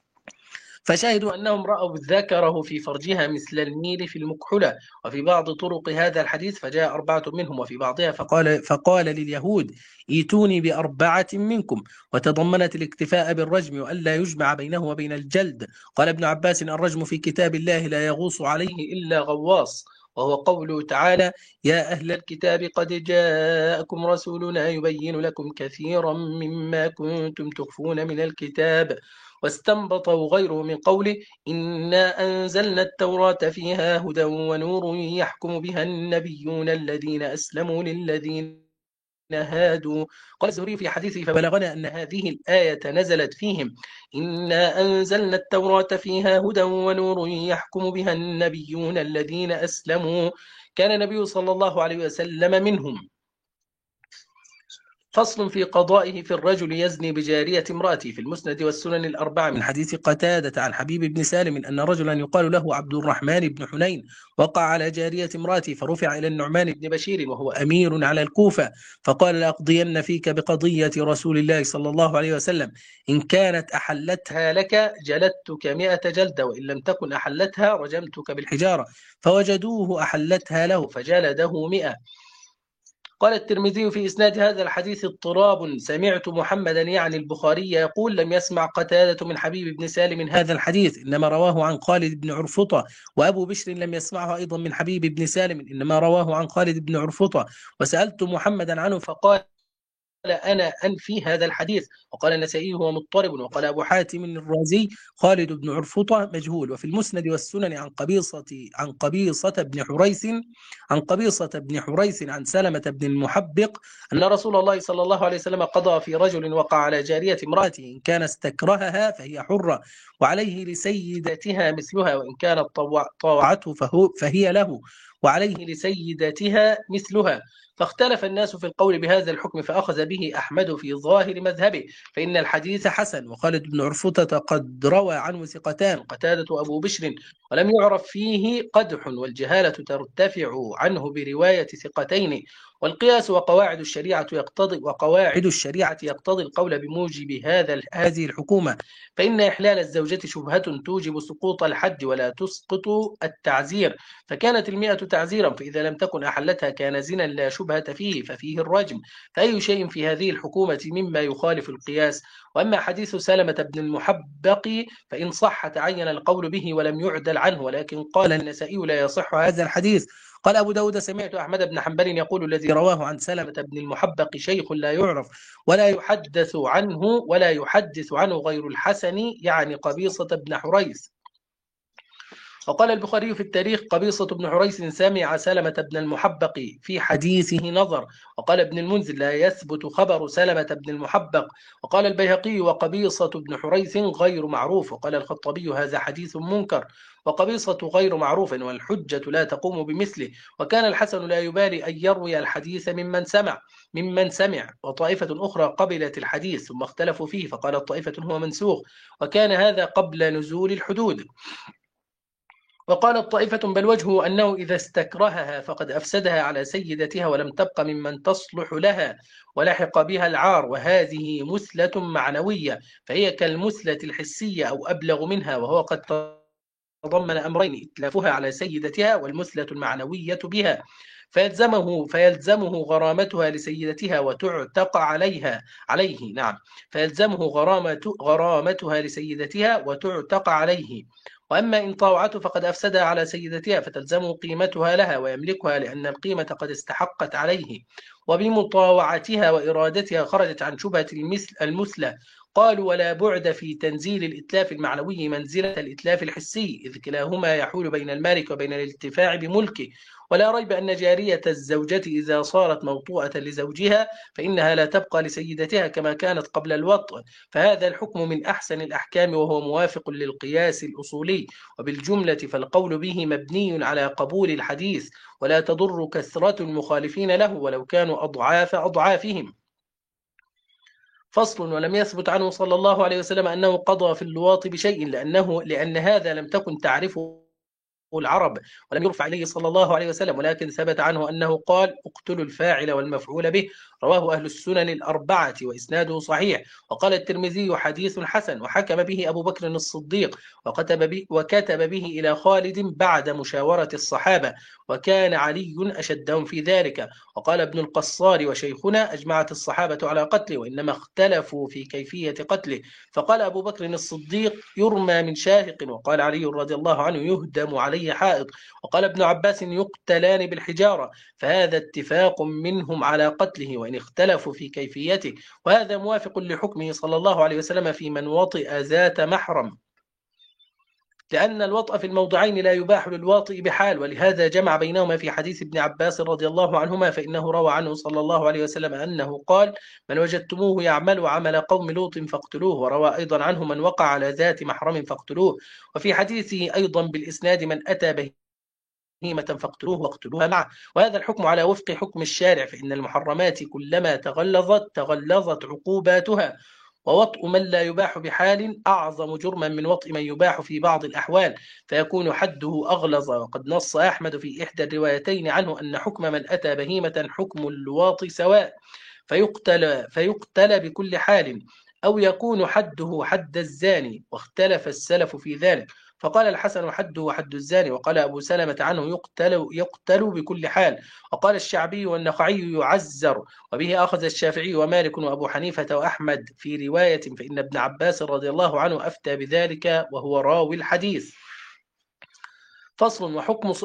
فشهدوا أنهم رأوا ذكره في فرجها مثل الميل في المكحلة. وفي بعض طرق هذا الحديث: فجاء 4 منهم، وفي بعضها فقال لليهود: ائتوني ب4 منكم. وتضمنت الاكتفاء بالرجم وألا يجمع بينه وبين الجلد. قال ابن عباس: الرجم في كتاب الله لا يغوص عليه إلا غواص، وهو قوله تعالى: يا أهل الكتاب قد جاءكم رسولنا يبين لكم كثيرا مما كنتم تخفون من الكتاب. واستنبطوا غيره من قوله: إنا أنزلنا التوراة فيها هدى ونور يحكم بها النبيون الذين أسلموا للذين هادوا. قال الزهري في حديثه: فبلغنا أن هذه الآية نزلت فيهم: إنا أنزلنا التوراة فيها هدى ونور يحكم بها النبيون الذين أسلموا. كان النبي صلى الله عليه وسلم منهم. فصل في قضائه في الرجل يزني بجارية امرأته. في المسند والسنن الأربعة من حديث قتادة عن حبيب بن سالم أن رجلا يقال له عبد الرحمن بن حنين وقع على جارية امرأته، فرفع إلى النعمان بن بشير وهو أمير على الكوفة، فقال: لأقضين فيك بقضية رسول الله صلى الله عليه وسلم، إن كانت أحلتها لك جلدتك 100 جلدة، وإن لم تكن أحلتها رجمتك بالحجارة. فوجدوه أحلتها له فجلده 100. قال الترمذي في إسناد هذا الحديث اضطراب، سمعت محمدا يعني البخاري يقول: لم يسمع قتادة من حبيب بن سالم هذا الحديث، إنما رواه عن خالد بن عرفطة. وأبو بشر لم يسمعه أيضا من حبيب بن سالم، إنما رواه عن خالد بن عرفطة. وسألت محمدا عنه فقال: أنا أنفي هذا الحديث. وقال النسائي: هو مضطرب. وقال أبو حاتم الرازي: خالد بن عرفطة مجهول. وفي المسند والسنن عن قبيصة بن حريث عن سلمة بن المحبق أن رسول الله صلى الله عليه وسلم قضى في رجل وقع على جارية امرأته، إن كان استكرهها فهي حرة وعليه لسيدتها مثلها، وإن كانت طاوعته فهي له وعليه لسيدتها مثلها. فاختلف الناس في القول بهذا الحكم، فأخذ به به أحمد في ظاهر مذهبه، فإن الحديث حسن. وخالد بن عرفطة قد روى عنه ثقتان، قتادة وأبو بشر، ولم يعرف فيه قدح، والجهالة ترتفع عنه برواية ثقتين. والقياس وقواعد الشريعة يقتضي القول بموجب هذه الحكومة، فإن إحلال الزوجة شبهة توجب سقوط الحد ولا تسقط التعزير، فكانت 100 تعزيرا، فإذا لم تكن أحلتها كان زنا لا شبهة فيه ففيه الرجم، فأي شيء في هذه الحكومة مما يخالف القياس. وأما حديث سلمة بن المحبق فإن صح تعين القول به ولم يعدل عنه، ولكن قال النسائي لا يصح هذا الحديث. قال أبو داود سمعت أحمد بن حنبل يقول الذي رواه عن سلمة بن المحبق شيخ لا يعرف ولا يحدث عنه غير الحسن، يعني قبيصة بن حريث. وقال البخاري في التاريخ قبيصة بن حريث سمع سلمة بن المحبق في حديثه نظر. وقال ابن المنذر لا يثبت خبر سلمة بن المحبق. وقال البيهقي وقبيصة بن حريث غير معروف. وقال الخطبي هذا حديث منكر، وقبيصة غير معروف، والحجة لا تقوم بمثله. وكان الحسن لا يبالي أن يروي الحديث ممن سمع. وطائفة أخرى قبلت الحديث ثم اختلفوا فيه، فقالت طائفة هو منسوخ، وكان هذا قبل نزول الحدود. وقالت طائفة بل وجهه أنه إذا استكرهها فقد أفسدها على سيدتها ولم تبق ممن تصلح لها ولحق بها العار، وهذه مثلة معنوية، فهي كالمثلة الحسية أو أبلغ منها، وهو قد تضمن أمرين: إتلافها على سيدتها والمثلة المعنوية بها، فيلزمه غرامتها لسيدتها وتعتق عليه. نعم، فيلزمه غرامتها لسيدتها وتعتق عليه. وأما إن طاوعته فقد أفسدها على سيدتها، فتلزمه قيمتها لها ويملكها، لأن القيمة قد استحقت عليه، وبمطاوعتها وإرادتها خرجت عن شبهة المثلة. قالوا ولا بعد في تنزيل الإتلاف المعنوي منزلة الإتلاف الحسي، إذ كلاهما يحول بين المالك وبين الانتفاع بملكه. ولا ريب أن جارية الزوجة إذا صارت موطوءة لزوجها فإنها لا تبقى لسيدتها كما كانت قبل الوطء، فهذا الحكم من أحسن الأحكام، وهو موافق للقياس الأصولي. وبالجملة فالقول به مبني على قبول الحديث، ولا تضر كثرة المخالفين له ولو كانوا أضعاف أضعافهم. فصل. ولم يثبت عنه صلى الله عليه وسلم أنه قضى في اللواط بشيء، لأن هذا لم تكن تعرفه العرب، ولم يرفع إليه صلى الله عليه وسلم، ولكن ثبت عنه أنه قال اقتلوا الفاعل والمفعول به. رواه أهل السنن الأربعة وإسناده صحيح. وقال الترمذي حديث حسن، وحكم به أبو بكر الصديق، وكتب به إلى خالد بعد مشاورة الصحابة، وكان علي أشدهم في ذلك. وقال ابن القصار وشيخنا أجمعت الصحابة على قتله، وإنما اختلفوا في كيفية قتله، فقال أبو بكر الصديق يرمى من شاهق، وقال علي رضي الله عنه يهدم عليه حائط، وقال ابن عباس يقتلان بالحجارة، فهذا اتفاق منهم على قتله وإن اختلفوا في كيفيته، وهذا موافق لحكمه صلى الله عليه وسلم في من وطئ ذات محرم، لأن الوطأ في الموضعين لا يباح للواطئ بحال، ولهذا جمع بينهما في حديث ابن عباس رضي الله عنهما، فإنه روى عنه صلى الله عليه وسلم أنه قال من وجدتموه يعمل عمل قوم لوط فاقتلوه، وروى أيضا عنه من وقع على ذات محرم فاقتلوه. وفي حديثه أيضا بالإسناد من أتى بهيمة فاقتلوه واقتلوها معه، وهذا الحكم على وفق حكم الشارع، فإن المحرمات كلما تغلظت عقوباتها، ووطء من لا يباح بحال أعظم جرما من وطء من يباح في بعض الأحوال، فيكون حده أغلظ. وقد نص أحمد في إحدى الروايتين عنه أن حكم من أتى بهيمة حكم اللواط سواء، فيقتل بكل حال، أو يكون حده حد الزاني، واختلف السلف في ذلك، فقال الحسن حده حد الزاني، وقال أبو سلمة عنه يقتل بكل حال، وقال الشعبي والنخعي يعزر، وبه أخذ الشافعي ومالك وأبو حنيفة وأحمد في رواية، فإن ابن عباس رضي الله عنه أفتى بذلك وهو راوي الحديث. فصل.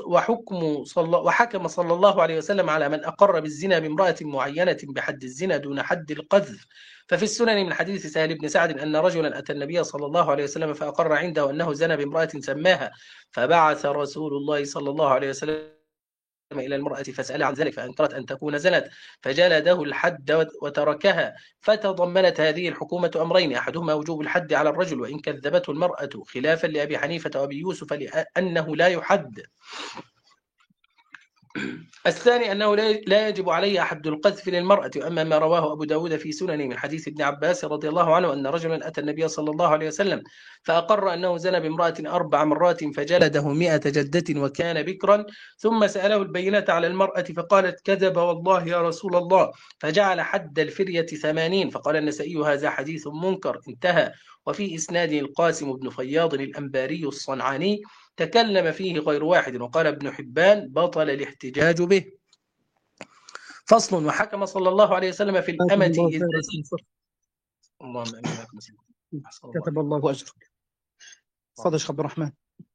وحكم صلى الله عليه وسلم على من أقر بالزنا بامرأة معينة بحد الزنا دون حد القذف. ففي السنن من حديث سهل بن سعد أن رجلا أتى النبي صلى الله عليه وسلم فأقر عنده أنه زنى بامرأة سماها، فبعث رسول الله صلى الله عليه وسلم إلى المرأة فسأل عن ذلك، فأنكرت أن تكون زنت، فجلده الحد وتركها. فتضمنت هذه الحكومة أمرين: أحدهما وجوب الحد على الرجل وإن كذبته المرأة، خلافا لأبي حنيفة وأبي يوسف لأنه لا يحد. الثاني أنه لا يجب عليه حد القذف للمرأة. وأما ما رواه أبو داود في سننه من حديث ابن عباس رضي الله عنه أن رجلا أتى النبي صلى الله عليه وسلم فأقر أنه زنى بامرأة 4 مرات فجلده 100 جلدة وكان بكرا، ثم سأله البينة على المرأة فقالت كذب والله يا رسول الله، فجعل حد الفرية 80. فقال النسائي هذا حديث منكر، انتهى. وفي إسناده القاسم بن فياض الأنباري الصنعاني تكلم فيه غير واحد، وقال ابن حبان بطل الاحتجاج به. فصل. وحكم صلى الله عليه وسلم في جزاكم الأمة الله إذ خيرا يا مصطفى. اللهم آمين وإياكم. أحسن الله كتب عليك. الله أجرك. تفضل يا شيخ عبد الرحمن.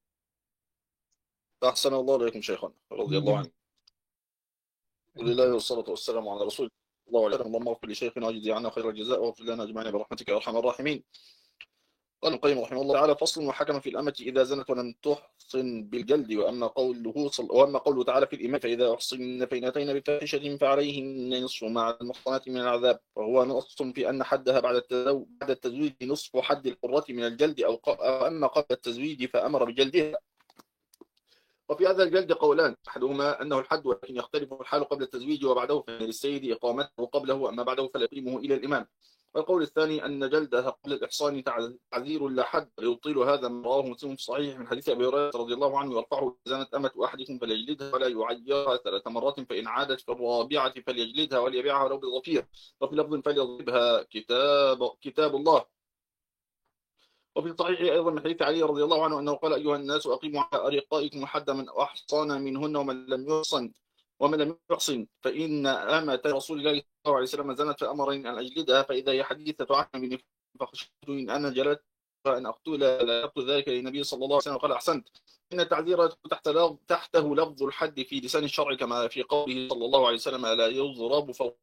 أحسن الله إليكم شيخنا رضي الله عنه. الحمد لله والصلاة والسلام على رسول الله عليه وسلم. اللهم اغفر لشيخنا واجزي عنا خير الجزاء واغفر لنا أجمعين برحمتك يا أرحم الراحمين. قال ابن القيم رحمه الله تعالى: فصل. وحكم في الأمة إذا زنت ولم تحصن بالجلد. وأما قوله تعالى في الإمام: فإذا أحصن فإن بفاحشة فعليهن نصف مع المحصنات من العذاب، وهو نص في أن حدها بعد التزويج نصف حد الحرة من الجلد، أو أما قبل التزويج فأمر بجلدها. وفي هذا الجلد قولان: أحدهما أنه الحد، ولكن يختلف الحال قبل التزويج وبعده، فإن للسيد إقامته قبله، أما بعده فلا يقيمه إلى الإمام. والقول الثاني أن جلدها قبل الإحصان تعذير لا حد، يبطل هذا ما رواه مسلم في الصحيح من حديث أبي هريرة رضي الله عنه يرفعه: زنت أمة أحدكم فليجلدها ولا يعيرها 3 مرات، فإن عادت في الرابعة فليجلدها وليبيعها ولو بظفير، وفي لفظ فليضربها كتاب الله. وفي الصحيح أيضا من حديث علي رضي الله عنه أنه قال: أيها الناس أقيموا على أرقائكم حد من أحصن منهن ومن لم يحصن فإن أمة رسول الله صلى الله عليه وسلم زنت فأمرني أن أجلدها، فإذا هي حديثة عهد مني فخشيت إن أنا جلدت فأن أقتل لا يقتل ذلك للنبي صلى الله عليه وسلم. قال: أحسنت. إن التعذير تحته لفظ الحد في لسان الشرع، كما في قوله صلى الله عليه وسلم: ألا يضرب فوق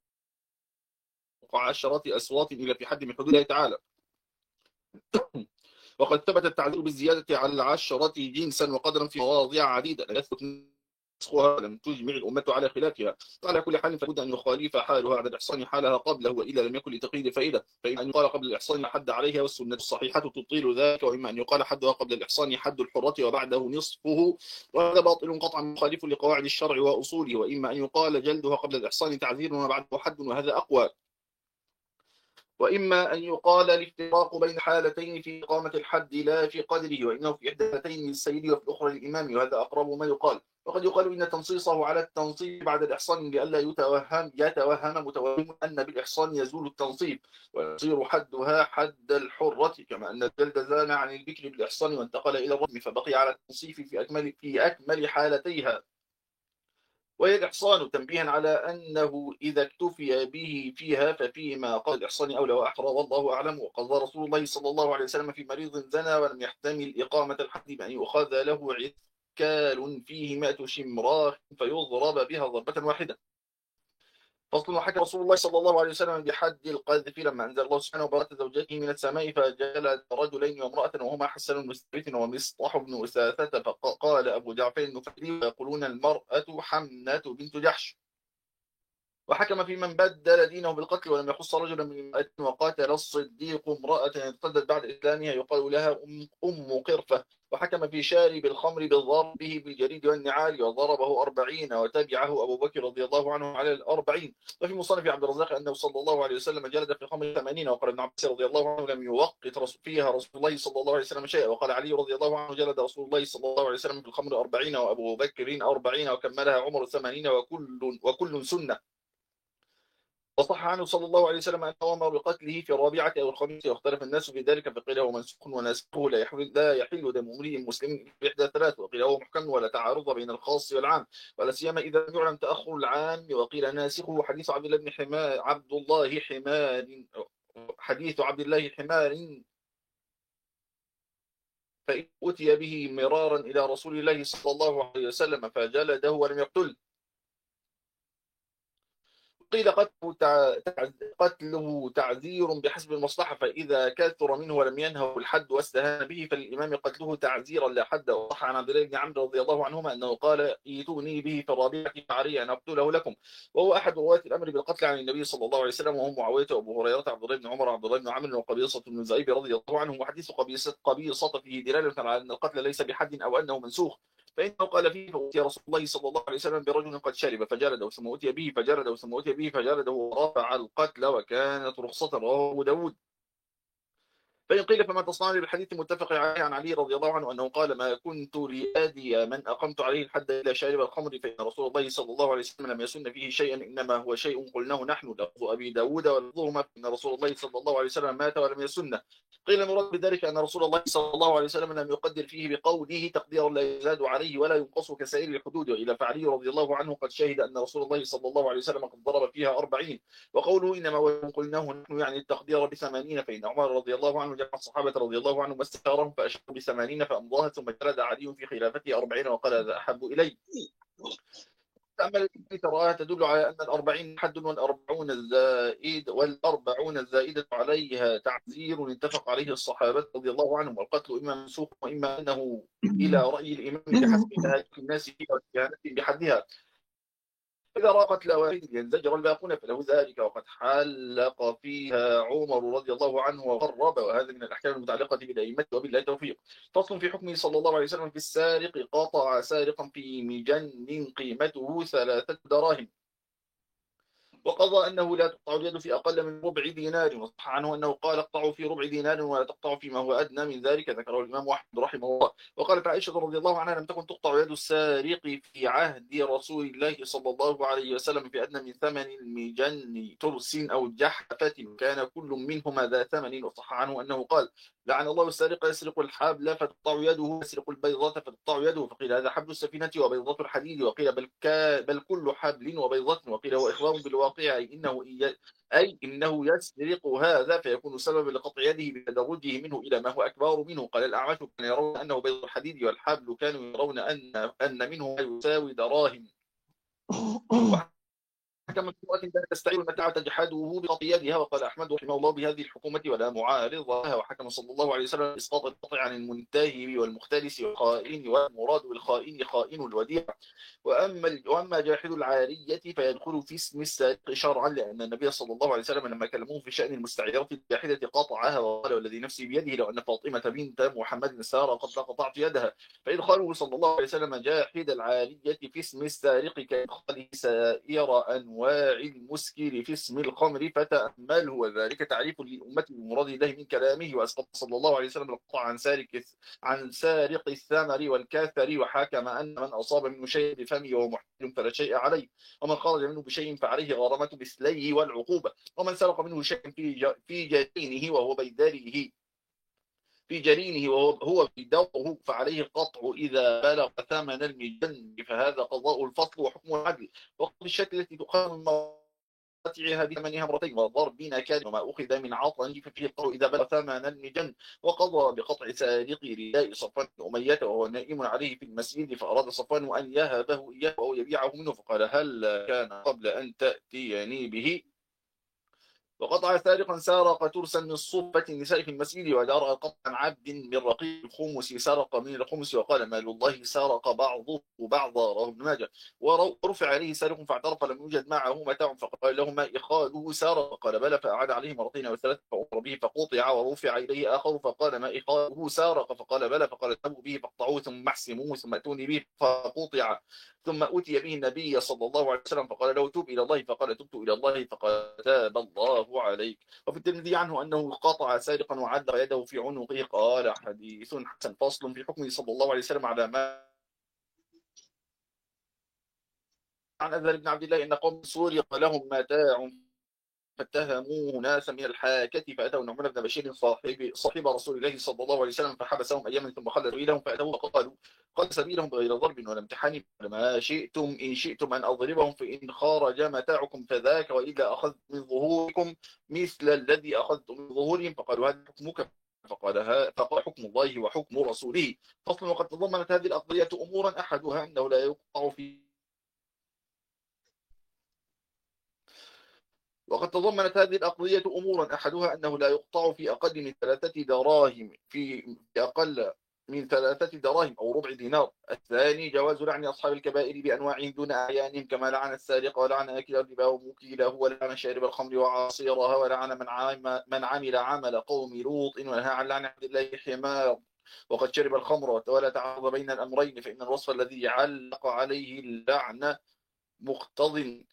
10 أصوات إلا في حد من حدود الله تعالى. وقد ثبت التعذير بالزيادة على 10 جنسا وقدرا في مواضع عديدة لا يثبت نسخها ولم تجمع الأمة على خلافها. وعلى كل حال فلابد أن يخالف حالها على الإحصان حالها قبله، وإلا لم يكن لتقييد فائدة. فإما أن يقال قبل الإحصان حد عليها والسنة الصحيحة تطيل ذلك، وإما أن يقال حدها قبل الإحصان حد الحرة وبعده نصفه، وهذا باطل قطعا مخالف لقواعد الشرع وأصوله. وإما أن يقال جلدها قبل الإحصان تعذير وبعده حد، وهذا أقوى. وإما أن يقال الافتراق بين حالتين في إقامة الحد لا في قدره، وإنه في إحدى هاتين للسيد وفي الأخرى للإمام، وهذا أقرب ما يقال. وقد يقال إن تنصيصه على التنصيب بعد الإحصان لئلا يتوهم متوهم أن بالإحصان يزول التنصيب ويصير حدها حد الحرة، كما أن الجلد زال عن البكر بالإحصان وانتقل إلى الرجم، فبقي على التنصيف في أكمل حالتيها، وهي الإحصان، تنبيها على أنه إذا اكتفي به فيها ففيما قال الإحصان أولى وأحرى، والله أعلم. وقضى رسول الله صلى الله عليه وسلم في مريض زنى ولم يحتمل إقامة الحد بأن يؤخذ له عسكال فيه 100 شمراخ فيضرب بها ضربة واحدة. فصل. وحكى رسول الله صلى الله عليه وسلم بحد القذف لما أنزل الله سبحانه وبارك زوجته من السماء، فجلد رجلين وامرأة وهما حسن بن ثابت ومصطح بن أساثة. فقال أبو جعفر النفيلي: ويقولون المرأة حمنة بنت جحش. وحكم في من بدل دينه بالقتل ولم يخص رجلا من امرأة. وقاتل الصديق امرأة ارتدت بعد إسلامها يقال لها أم قرفة. وحكم في شارب الخمر بالضرب به بالجريد والنعال وضربه 40، وتبعه أبو بكر رضي الله عنه على 40. وفي مصنف عبد الرزاق أنه صلى الله عليه وسلم جلد في الخمر 80. وقال ابن عباس رضي الله عنه: لم يوقت فيها رسول الله صلى الله عليه وسلم شيئا. وقال علي رضي الله عنه: جلد رسول الله صلى الله عليه وسلم في الخمر 40 وأبو بكر 40 وكملها عمر 80 وكل سنة. وصح عنه صلى الله عليه وسلم أنه أمر بقتله في الرابعة أو الخامسة، واختلف الناس في ذلك، فقيل هو منسوخ وناسخه لا يحل دم امرئ مسلم بإحدى ثلاث، وقيل هو محكم ولا تعارض بين الخاص والعام، ولا سيما إذا لم يعلم تأخر العام، وقيل ناسخه حديث عبد الله حمار فإن أتي به مرارا إلى رسول الله صلى الله عليه وسلم فجلده ولم يقتل. قيل قتله تعذير بحسب المصلحة، فإذا كثر منه ولم ينهه الحد واستهان به فللإمام قتله تعزيرا لا حد. وصح عن عبد الله بن عمرو رضي الله عنهما أنه قال: ائتوني به في الرابعة فعلي أن أقتله لكم. وهو أحد رواة الأمر بالقتل عن النبي صلى الله عليه وسلم، وهم معاوية وأبو هريرة عبد الله بن عمر عبد الله بن عمرو وقبيصة بن زئيب رضي الله عنهم. وحديث قبيصة فيه دلالة على أن القتل ليس بحد أو أنه منسوخ، فإنه قال فيه: فأتي رسول الله صلى الله عليه وسلم برجل قد شرب فجلده، ثم أتي به فجلده، ثم أتي به فجلده، ورفع القتل، وكانت رخصة. رواه أبو داود. فإن قيل: فما تصنعني بالحديث المتفق عليه عن علي رضي الله عنه أنه قال: ما كنت لآدي من أقمت عليه الحد إلا شارب الخمر، فإن رسول الله صلى الله عليه وسلم لم يسن فيه شيئا، إنما هو شيء قلناه نحن. لفظ أبي داود ولفظهما: فإن رسول الله صلى الله عليه وسلم مات ولم يسنه. قيل: المراد بذلك أن رسول الله صلى الله عليه وسلم لم يقدر فيه بقوله تقديرا لا يزاد عليه ولا ينقص كسائر الحدود. وإلى فعلي رضي الله عنه قد شهد أن رسول الله صلى الله عليه وسلم قد ضرب فيها 40. وقوله إنما قلناه نحن يعني التقدير ب80، فإن عمر رضي الله عنه جمع الصحابة رضي الله عنهم واستشارهم فأشاروا ب80 فأمضاها، ثم جلد علي في خلافته 40 وقال: هذا أحب إلي. تأمل تراها تدل على أن 40 حد، والأربعون الزائدة عليها تعزير اتفق عليه الصحابة رضي الله عنهم. والقتل إما منسوخ وإما أنه إلى رأي الإمام بحسب تهاجم الناس فيها واستهانتهم بحدها. إذا رأى قتل واحد ينزجر الباقون فله ذلك. وقد حلق فيها عمر رضي الله عنه وقرب، وهذا من الأحكام المتعلقة بالأئمة وبالله التوفيق. فصل في حكمه صلى الله عليه وسلم في السارق: قطع سارقا في مجن قيمته 3 دراهم، وقضى أنه لا تقطع اليد في أقل من ربع دينار. وصح عنه أنه قال: اقطعوا في ربع دينار ولا تقطعوا فيما هو أدنى من ذلك. ذكره الإمام أحمد رحمه الله. وقالت عائشة رضي الله عنها: لم تكن تقطع يد السارق في عهد رسول الله صلى الله عليه وسلم في أدنى من ثمن المجن ترس أو جحفة، كان كل منهما ذا ثمن. وصح عنه أنه قال: لعن الله السارق يسرق الحبل فتقطع يده، يسرق البيضة فتقطع يده. فقيل: هذا حبل السفينة وبيضة الحديد. وقيل: بل كل حبل وبيضة. وقيل: هو إخبار بالواقع، أي إنه يسرق هذا فيكون سببا لقطع يده بتدرجه منه إلى ما هو أكبر منه. قال الأعمش: كانوا يرون أنه بيض الحديد، والحبل كانوا يرون أن منه ما يساوي دراهم. كما كانت تستعير المتاع تجحده بقطع يدها. وقال أحمد رحمه الله: بهذه الحكومة ولا معارض لها. وحكم صلى الله عليه وسلم إسقاط القطع عن المنتهب والمختلس والخائن، والمراد بالخائن خائن الوديع. وأما جاحد العارية فيدخل في اسم السارق شرعا، لأن النبي صلى الله عليه وسلم لما كلموه في شأن المستعيرة الجاحدة قطعها، وقال: والذي نفسي بيده لو أن فاطمة بنت محمد سارقت لقطعت يدها. فإدخاله صلى الله عليه وسلم جاحد العارية في اسم السارق كإدخاله سائر أنواع المسكر في اسم الخمر، فتأمله. وذلك تعريف للأمة بمراد الله من كلامه. وأسقط صلى الله عليه وسلم القطع عن سارق الثمر والكاثر، وحاكم أن من أصاب منه شيء بفمه وهو محتل فلا شيء عليه، ومن خرج منه بشيء فعليه غرامة مثليه والعقوبة، ومن سرق منه شيء في جرينه وهو بيداره وهو بيداره فعليه القطع إذا بلغ ثمن المجن، فهذا قضاء الفصل وحكم العدل. وقد الشكل التي تقام من قطعها بثمنها مرتين، وضرب نكال وما أخذ من عطن ففيه القول إذا بلغ ثمن المجن. وقضى بقطع سارق رداء صفوان بن أمية وهو نائم عليه في المسجد، فأراد صفوان أن يهبه إياه أو يبيعه منه، فقال: هل كان قبل أن تأتيني به؟ وقطع سارقا سارق ترسا من صفة النساء في المسجد، ودار قطعا عبد من رقيق الخمس سرق من الخمس، وقال: مال الله سارق بعضه بعضا. رواه ابن ماجه. ورفع عليه سارق فاعترف لم يوجد معه متاع، فقال له: ما إخاله سارق؟ قال: بلى. فأعاد عليه مرتين أو ثلاث فأمر به فقطع، ورفع إليه آخر فقال: ما إخاله سارق؟ فقال: بلى. فقال: اذهبوا به فاقطعوه ثم احسموه ثم أتوني به، فقطع. ثم أتي به النبي صلى الله عليه وسلم فقال له: تب إلى الله. فقال: تبت إلى الله. فقال: تاب الله عليك. وفي الترمذي عنه أنه قطع سارقا وعلق يده في عنقه. قال: حديث حسن. فصل في حكمه صلى الله عليه وسلم على ما عن أذر بن عبد الله أن قوم سرق لهم متاع فاتهموه ناسا من الحاكة، فأتوا نعمان بن بشير صاحب رسول الله صلى الله عليه وسلم فحبسهم أياما ثم خلدوا إليهم، فأتوه فقالوا: قد سبيلهم بغير ضرب ولا امتحان، ما شئتم إن شئتم أن أضربهم، فإن خرج متاعكم فذاك، وإذا أخذت من ظهوركم مثل الذي أخذت من ظهورهم. فقالوا: هذا حكمك. فقال: حكم الله وحكم رسوله. فصل. وقد تضمنت هذه القضية أمورا، أحدها أنه لا يقطع في وقد تضمنت هذه الأقضية أمورا، أحدها أنه لا يقطع في أقل من 3 دراهم في أقل من 3 دراهم أو ربع دينار. الثاني جواز لعن أصحاب الكبائر بأنواعهم دون أعيانهم، كما لعن السارق ولعن آكل الربا وموكله ولعن شارب الخمر وعصيرها ولعن من عمل عمل قوم لوط، ونهى عن لعن عبد الله حمار وقد شرب الخمر ولا تعارض بين الأمرين، فإن الوصف الذي علق عليه اللعن مقتضٍ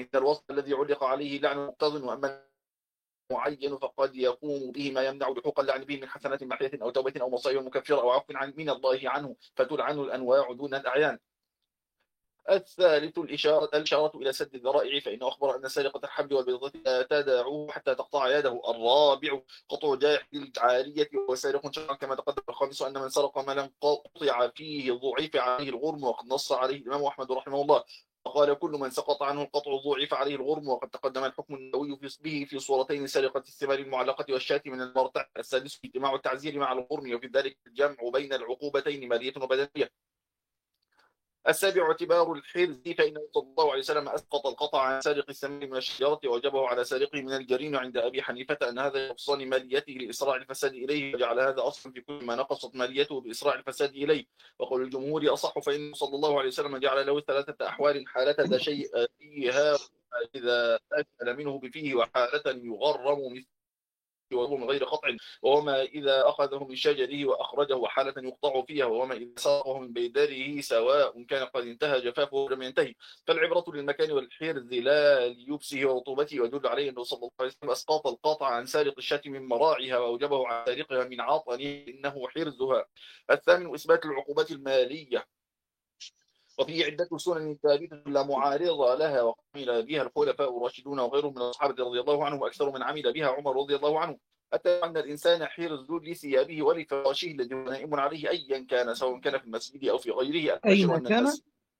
وأما معين فقد يقوم به ما يمنع لحوق اللعن به من حسنة محية أو توبة أو مصائب مكفرة أو عفو من الله عنه، فتلعن الأنواع دون الأعيان. الثالث الإشارة إلى سد الذرائع، فإنه أخبر أن سرقة الحبل والبيضة لا تدعوه حتى تقطع يده. الرابع قطع جاحد العارية وسارق شرعا كما تقدم. الخامس أن من سرق مالا قطع فيه ضعف عليه الغرم، وقد نص عليه الإمام أحمد رحمه الله وقال كل من سقط عنه القطع ضعف عليه الغرم، وقد تقدم الحكم النووي به في صورتين: سرقة الثمار المعلقة والشاة من المرتع. السادس اجتماع التعزير مع الغرم، وفي ذلك الجمع بين العقوبتين مالية وبدنية. السابع اعتبار الحرز، فإنه صلى الله عليه وسلم أسقط القطع عن سارق الثمر من الشجرة ووجبه على سارقه من الجرين. عند أبي حنيفة أن هذا يقصان ماليته لإسراع الفساد إليه، وجعل هذا أصلا في كل ما نقصت ماليته بإسراع الفساد إليه. وقول الجمهور أصح، فإنه صلى الله عليه وسلم جعل له ثلاثة أحوال: حالة لا شيء فيها إذا أكل منه بفيه، وحالة يغرم مثل وهو من غير قطع، وما إذا أخذه من شجره وأخرجه، وحالة يقطع فيها، وما إذا ساقه من بيدره، سواء كان قد انتهى جفافه ولم ينتهي. فالعبرة للمكان والحرز لا ليبسه ورطوبته. ويدل عليه أنه صلى الله عليه وسلم أسقط القاطع عن سارق الشاة من مراعها وأوجبه على سارقها من عطنه إنه حرزها. الثامن إثبات العقوبات المالية، وفيه عدة سنن ثابتة لا معارض لها، وعمل بها الخلفاء الراشدون وغيرهم من الصحابة رضي الله عنهم، وأكثر من عمل بها عمر رضي الله عنه. حتى أن الإنسان حرز لثيابه ولفراشه الذي هو نائم عليه أيا كان، سواء كان في المسجد أو في غيره. أين كان؟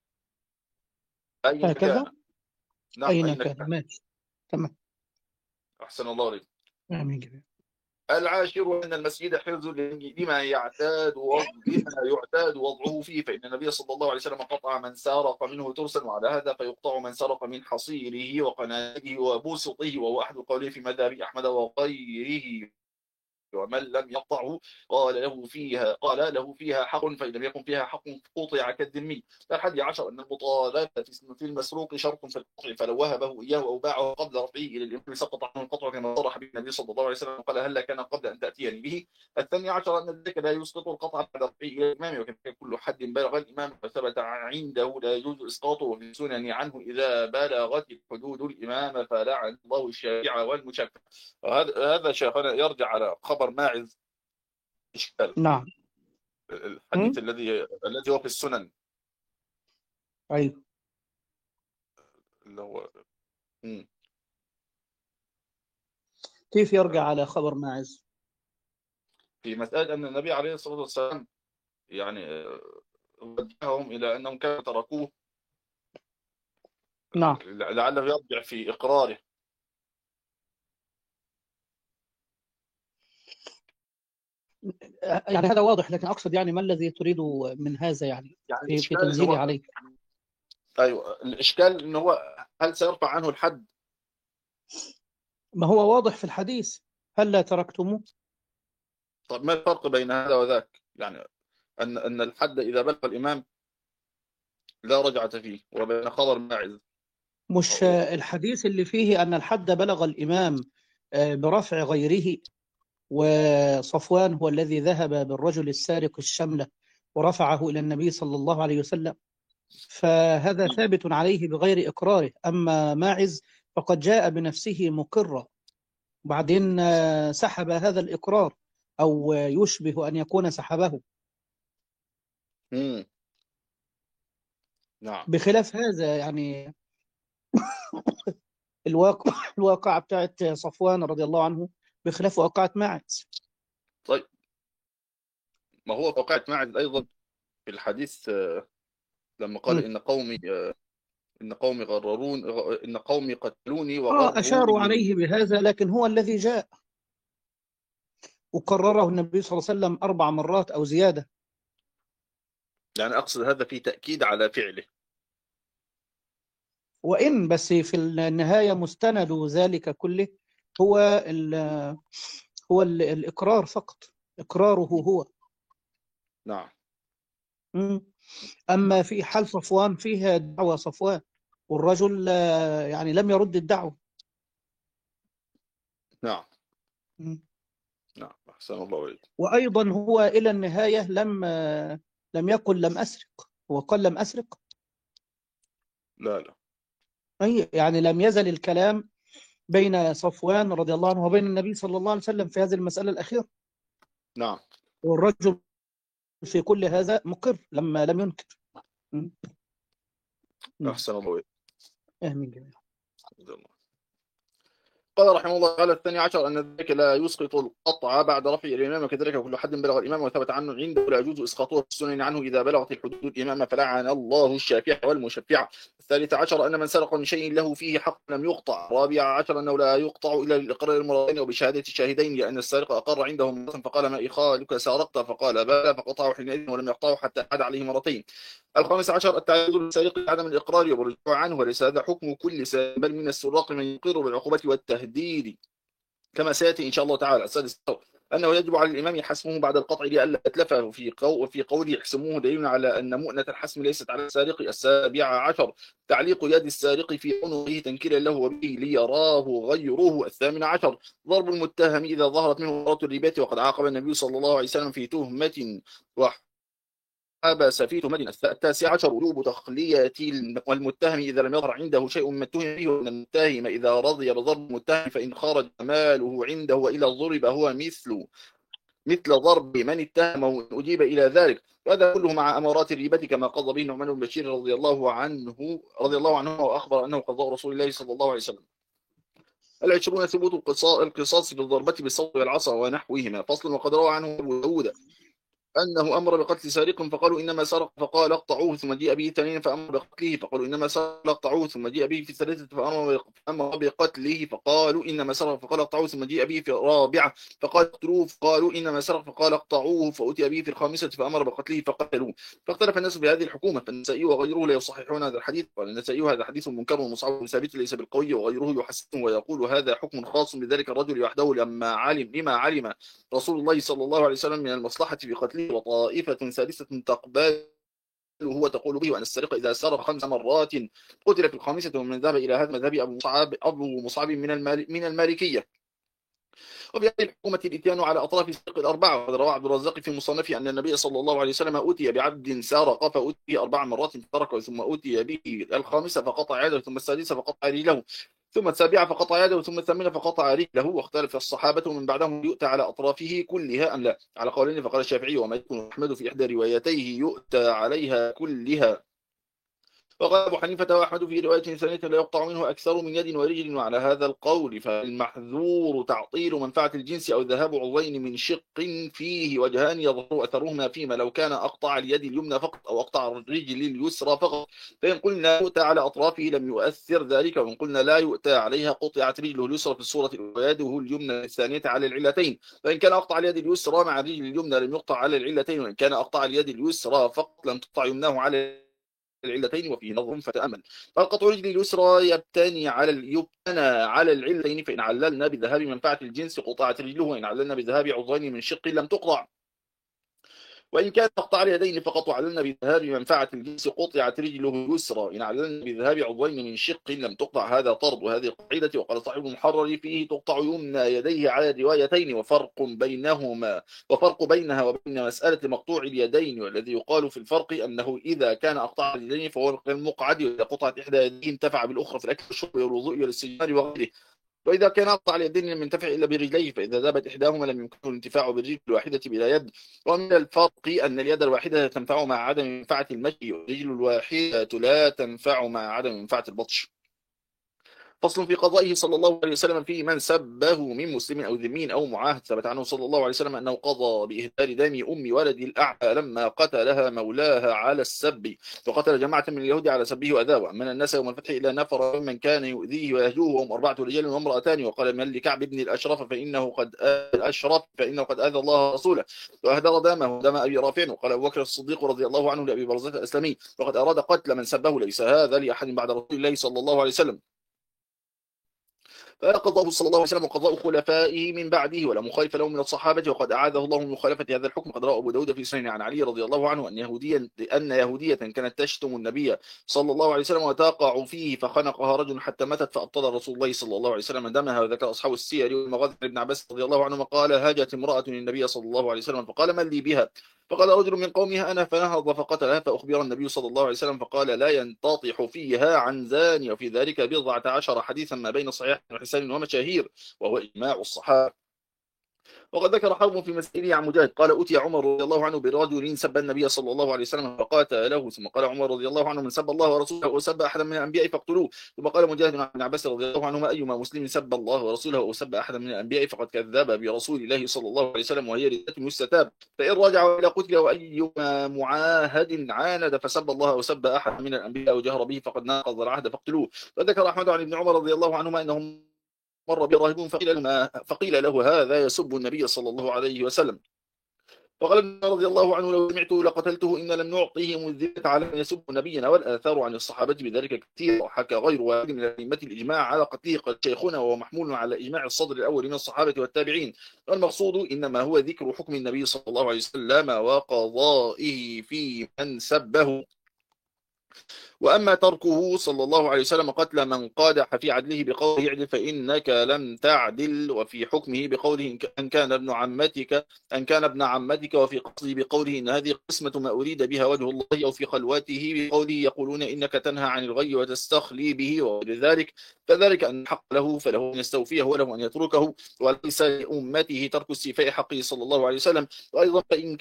أين هكذا؟ كان. نعم أين كان. ماشي، تمام. أحسن الله عليك. آمين جميعا. العاشر أن المسجد حرز لما يعتاد وضعه فيه، فإن النبي صلى الله عليه وسلم قطع من سارق منه ترسا، وعلى هذا فيقطع من سرق من حصيره وقناته وبوسطه، وهو أحد القولين في مذهب أحمد وغيره. ومن لم يقطعه قال له فيها حق، فإن لم يكن فيها حق قطع كالذمي. الحادي عشر أن المطالبة في المسروق شرط في القطع، فلو وهبه إياه أو باعه قبل رفعه إلى الإمام سقط عنه القطع، كما صرح به النبي صلى الله عليه وسلم قال هل كان قبل أن تأتيني به. الثاني عشر أن ذلك لا يسقط القطع بعد رفعه إلى الإمام، وكذلك كل حد بلغ الإمام فثبت عنده لا يجوز إسقاطه، وفي السنن عنه إذا بلغت الحدود الإمام فلعن الله الشافع والمشفع. هذا شيخنا يرجع على خبر ماعز. إشكال. نعم. الحديث الذي هو في السنن. أيوه. اللي هو كيف يرجع على خبر ماعز؟ في مسألة أن النبي عليه الصلاة والسلام يعني وجههم إلى أنهم كانوا تركوه. نعم. لعله يرجع في إقراره. يعني هذا واضح، لكن أقصد يعني ما الذي تريد من هذا يعني في تنزيله عليه؟ أيوة، الإشكال أنه هو هل سيرفع عنه الحد؟ ما هو واضح في الحديث هل لا تركتموه. طب ما الفرق بين هذا وذاك؟ يعني أن الحد إذا بلغ الإمام لا رجعة فيه، وبين خبر ماعز مش الحديث اللي فيه أن الحد بلغ الإمام برفع غيره، وصفوان هو الذي ذهب بالرجل السارق الشملة ورفعه إلى النبي صلى الله عليه وسلم، فهذا ثابت عليه بغير إقراره. أما ماعز فقد جاء بنفسه مقرا، وبعدين سحب هذا الإقرار، أو يشبه أن يكون سحبه. نعم. بخلاف هذا يعني الواقع بتاعت صفوان رضي الله عنه بخلاف واقعة ماعز. طيب، ما هو واقعة ماعز أيضا في الحديث لما قال إن قومي غررون، إن قومي قتلوني وغرروني. أشاروا عليه بهذا، لكن هو الذي جاء وقرره النبي صلى الله عليه وسلم 4 مرات أو زيادة. يعني أقصد هذا في تأكيد على فعله، وإن بس في النهاية مستند ذلك كله هو الإقرار فقط، إقراره هو. نعم. أما في حال صفوان فيها دعوة صفوان، والرجل يعني لم يرد الدعوة. نعم. نعم. أحسن الله عليك. وأيضا هو إلى النهاية لم يقل لم أسرق، هو قال لم أسرق. لا. أي يعني لم يزل الكلام بين صفوان رضي الله عنه وبين النبي صلى الله عليه وسلم في هذه المسألة الأخيرة، نعم. والرجل في كل هذا مقر لم ينكر. أحسن الله عليك. آمين جميعا. قال رحمه الله تعالى: الثاني عشر أن ذلك لا يسقط القطع بعد رفع الإمام، وكذلك كل حد بلغ الإمام وثبت عنه عنده لا يجوز إسقاطه في السنن عنه إذا بلغت الحدود الإمام، فلعن الله الشافع والمشفع. الثالث عشر أن من سرق من شيء له فيه حق لم يقطع. الرابع عشر أنه لا يقطع إلا للإقرار المرتين أو بشهادة الشاهدين، لأن السارق أقر عنده مرة فقال: ما إخالك سارقت؟ فقال: بلى، فقطعه حينئذ ولم يقطعه حتى عاد عليه مرتين. الخامس عشر التعرض للسارق بعدم الإقرار والرجوع عنه، وليس هذا حكم كل سارق، بل من السراق من يقر بالعقوبة والتهديد كما سيأتي إن شاء الله تعالى. السادس أنه يجب على الإمام حسمه بعد القطع لئلا يتلفه في قول يحسموه، دليل على أن مؤنة الحسم ليست على السارق. السابع عشر تعليق يد السارق في عنقه تنكيلا له وبه ليراه غيره. الثامن عشر ضرب المتهم إذا ظهرت منه مرات الربات، وقد عاقب النبي صلى الله عليه وسلم في تهمة حبس في تهمة. التاسع عشر وجوب تخلية المتهم إذا لم يظهر عنده شيء من التهم به، وأن المتهم إذا رضي بضرب المتهم فإن خرج ماله عنده وإلى ضرب هو مثل ضرب من اتهمه وإن أجيب إلى ذلك. وهذا كله مع أمارات الريبة كما قضى به النعمان بن بشير رضي الله عنه وأخبر أنه قضاء رسول الله صلى الله عليه وسلم. العشرون ثبوت القصاص بالضربة بالصوت والعصا ونحوهما. فصل. وقد روى عنه أبو داود أنه أمر بقتل سارق فقالوا إنما سرق، فقال اقطعوه، ثم جاء به ثانيا فأمر بقتله فقالوا إنما سرق اقطعوه، ثم جاء به في الثالثة فأمر بقتله فقالوا إنما سرق، فقال اقطعوه، ثم جاء به في الرابعة فقال اقتلوه، فقالوا إنما سرق، فقال اقطعوه، فأتي به في الخامسة فأمر بقتله فقتلوه. فاختلف الناس في هذه الحكومة، فالنسائي وغيره لا يصححون هذا الحديث. قال النسائي: هذا حديث منكر ومصعب ثابت ليس بالقوي، وغيره يحسنه ويقول هذا حكم خاص بذلك الرجل وحده لما علم رسول الله صلى الله عليه وسلم من المصلحة في قتله. وطائفة ثالثة تقبل هو تقول به، وأن السرق إذا سرق 5 مرات قتل في الخامسة. ومن ذهب إلى هذا مذهب أبو مصعب من المالكية. وفي هذه الحكومة الإتيان على أطراف السرق الأربعة. وقد روى عبد الرزاق في مصنفه أن النبي صلى الله عليه وسلم أتي بعبد سرق فأتي 4 مرات فترك، ثم أتي به الخامسة فقطع يده، ثم السادسة فقطع رجله، ثم السابعة فقطع يده، ثم الثامنة فقطع رجله. واختلف الصحابة من بعدهم يؤتى على أطرافه كلها أم لا، على قولين. فقال الشافعي: وما يكون أحمد في إحدى روايتيه يؤتى عليها كلها. وقال أبو حنيفة وأحمد في رواية ثانية: لا يقطع منه أكثر من يد ورجل. وعلى هذا القول فالمحذور تعطيل منفعة الجنس أو ذهاب عضوين من شق فيه وجهان يظهر أثرهما فيما لو كان أقطع اليد اليمنى فقط أو أقطع الرجل اليسرى فقط. فإن قلنا يؤتى على أطرافه لم يؤثر ذلك، وإن قلنا لا يؤتى عليها قطعت رجله اليسرى في الصورة ويده اليمنى الثانية على العلتين. فإن كان أقطع اليد اليسرى مع الرجل اليمنى لم يقطع على العلتين، وإن كان أقطع اليد اليسرى فقط لم تقطع يمناه على العلتين. وفيه نظر فتأمل. فالقطع رجل اليسرى يبتنى على العلتين، فإن عللنا بذهاب منفعة الجنس قطعت رجله، وإن عللنا بذهاب عضوين من شق لم تقطع. وإن كان أقطع اليدين فقط وعللنا بذهاب منفعة الجنس قطعت رجله اليسرى، إن عللنا بذهاب عضوين من شق لم تقطع. هذا طرد وهذه قاعدة. وقال صاحب المحرر فيه: تقطع يمنى يديه على الروايتين، وفرق بينها وبين مسألة مقطوع اليدين، والذي يقال في الفرق أنه إذا كان أقطع اليدين فهو كالمقعد، وإذا قطعت إحدى يديه انتفع بالأخرى في الأكل والشرب والوضوء والاستجمار وغيره. وإذا كان أقطع اليدين لم ينتفع إلا برجليه، فإذا ذابت إحداهما لم يمكنه الانتفاع بالرجل الواحدة بلا يد. ومن الفرق أن اليد الواحدة تنفع مع عدم منفعة المشي، والرجل الواحدة لا تنفع مع عدم منفعة البطش. فصل. في قضائه صلى الله عليه وسلم في من سبه من مسلم أو ذمي أو معاهد. ثبت عنه صلى الله عليه وسلم أنه قضى بإهدار دم أم ولد الأعمى لما قتلها مولاها على السب، وقتل جماعة من اليهود على سبه وأذاه. من الناس يوم الفتح إلى نفر ممن كان يؤذيه ويهجوه، وهم 4 رجال وامرأتان. وقال من لكعب بن الأشرف فإنه قد آذى الله رسوله وأهدر دمه ودم أبي رافع. وقال أبو بكر الصديق رضي الله عنه لأبي برزة الأسلمي: وقد أراد قتل من سبه، ليس هذا لأحد بعد رسول الله صلى الله عليه وسلم. فلا قضاه صلى الله عليه وسلم وقضاء خلفائه من بعده ولا مخالف له من الصحابة، وقد أعاذه الله من مخالفة هذا الحكم. قد روى أبو داود في سنن عن علي رضي الله عنه أن يهودية كانت تشتم النبي صلى الله عليه وسلم وتقع فيه فخنقها رجل حتى ماتت، فأبطل رسول الله صلى الله عليه وسلم دمها. وذكر أصحاب السير والمغازي ابن عباس رضي الله عنهما قال: هاجت امرأة النبي صلى الله عليه وسلم فقال: من لي بها؟ فقال رجل من قومها: أنا، فنهض فقتلها. فأخبر النبي صلى الله عليه وسلم فقال: لا ينتطح فيها عن زاني. وفي ذلك 14 حديثا ما بين صحيح وحسان ومشاهير، وهو إجماع الصحابة. وقد ذكر حرب في مسئله عن مجاهد قال: أتي عمر رضي الله عنه برجل سب النبي صلى الله عليه وسلم فقاتله، ثم قال عمر رضي الله عنه: من سب الله ورسوله وسب أحدا من الأنبياء فاقتلوه. ثم قال مجاهد عن عباس رضي الله عنهما: أيما مسلم سب الله ورسوله وسب أحدا من الأنبياء فقد كذب برسول الله صلى الله عليه وسلم، وهي ردة يستتاب. فإن رجع إلى قتل، وأيما معاهد عاند فسب الله وسب أحد من الأنبياء وجهر به فقد ناقض العهد فاقتلوه. وذكر أحمد عن ابن عمر رضي الله عنهما أنهم مر براهب فقيل له: هذا يسب النبي صلى الله عليه وسلم. فقال ابن رضي الله عنه: لو سمعته لقتلته، إن لم نعطيه مذبة على من يسب نبينا. والآثار عن الصحابة بذلك كثير، وحكى غير واحد من أئمة الإجماع على قتله قد شيخنا، وهو محمول على إجماع الصدر الأول من الصحابة والتابعين. والمقصود إنما هو ذكر حكم النبي صلى الله عليه وسلم وقضائه في من سبه. وأما تركه صلى الله عليه وسلم قتل من قادح في عدله بقوله: اعدل فإنك لم تعدل، وفي حكمه بقوله: أن كان ابن عمتك، وفي قصده بقوله: إن هذه قسمة ما أريد بها وجه الله، أو في خلوته بقوله: يقولون إنك تنهى عن الغي وتستخلي به، وغير فذلك أن حق له فله أن يستوفيه وله أن يتركه، وليس لأمته ترك استيفاء حقه صلى الله عليه وسلم. وأيضا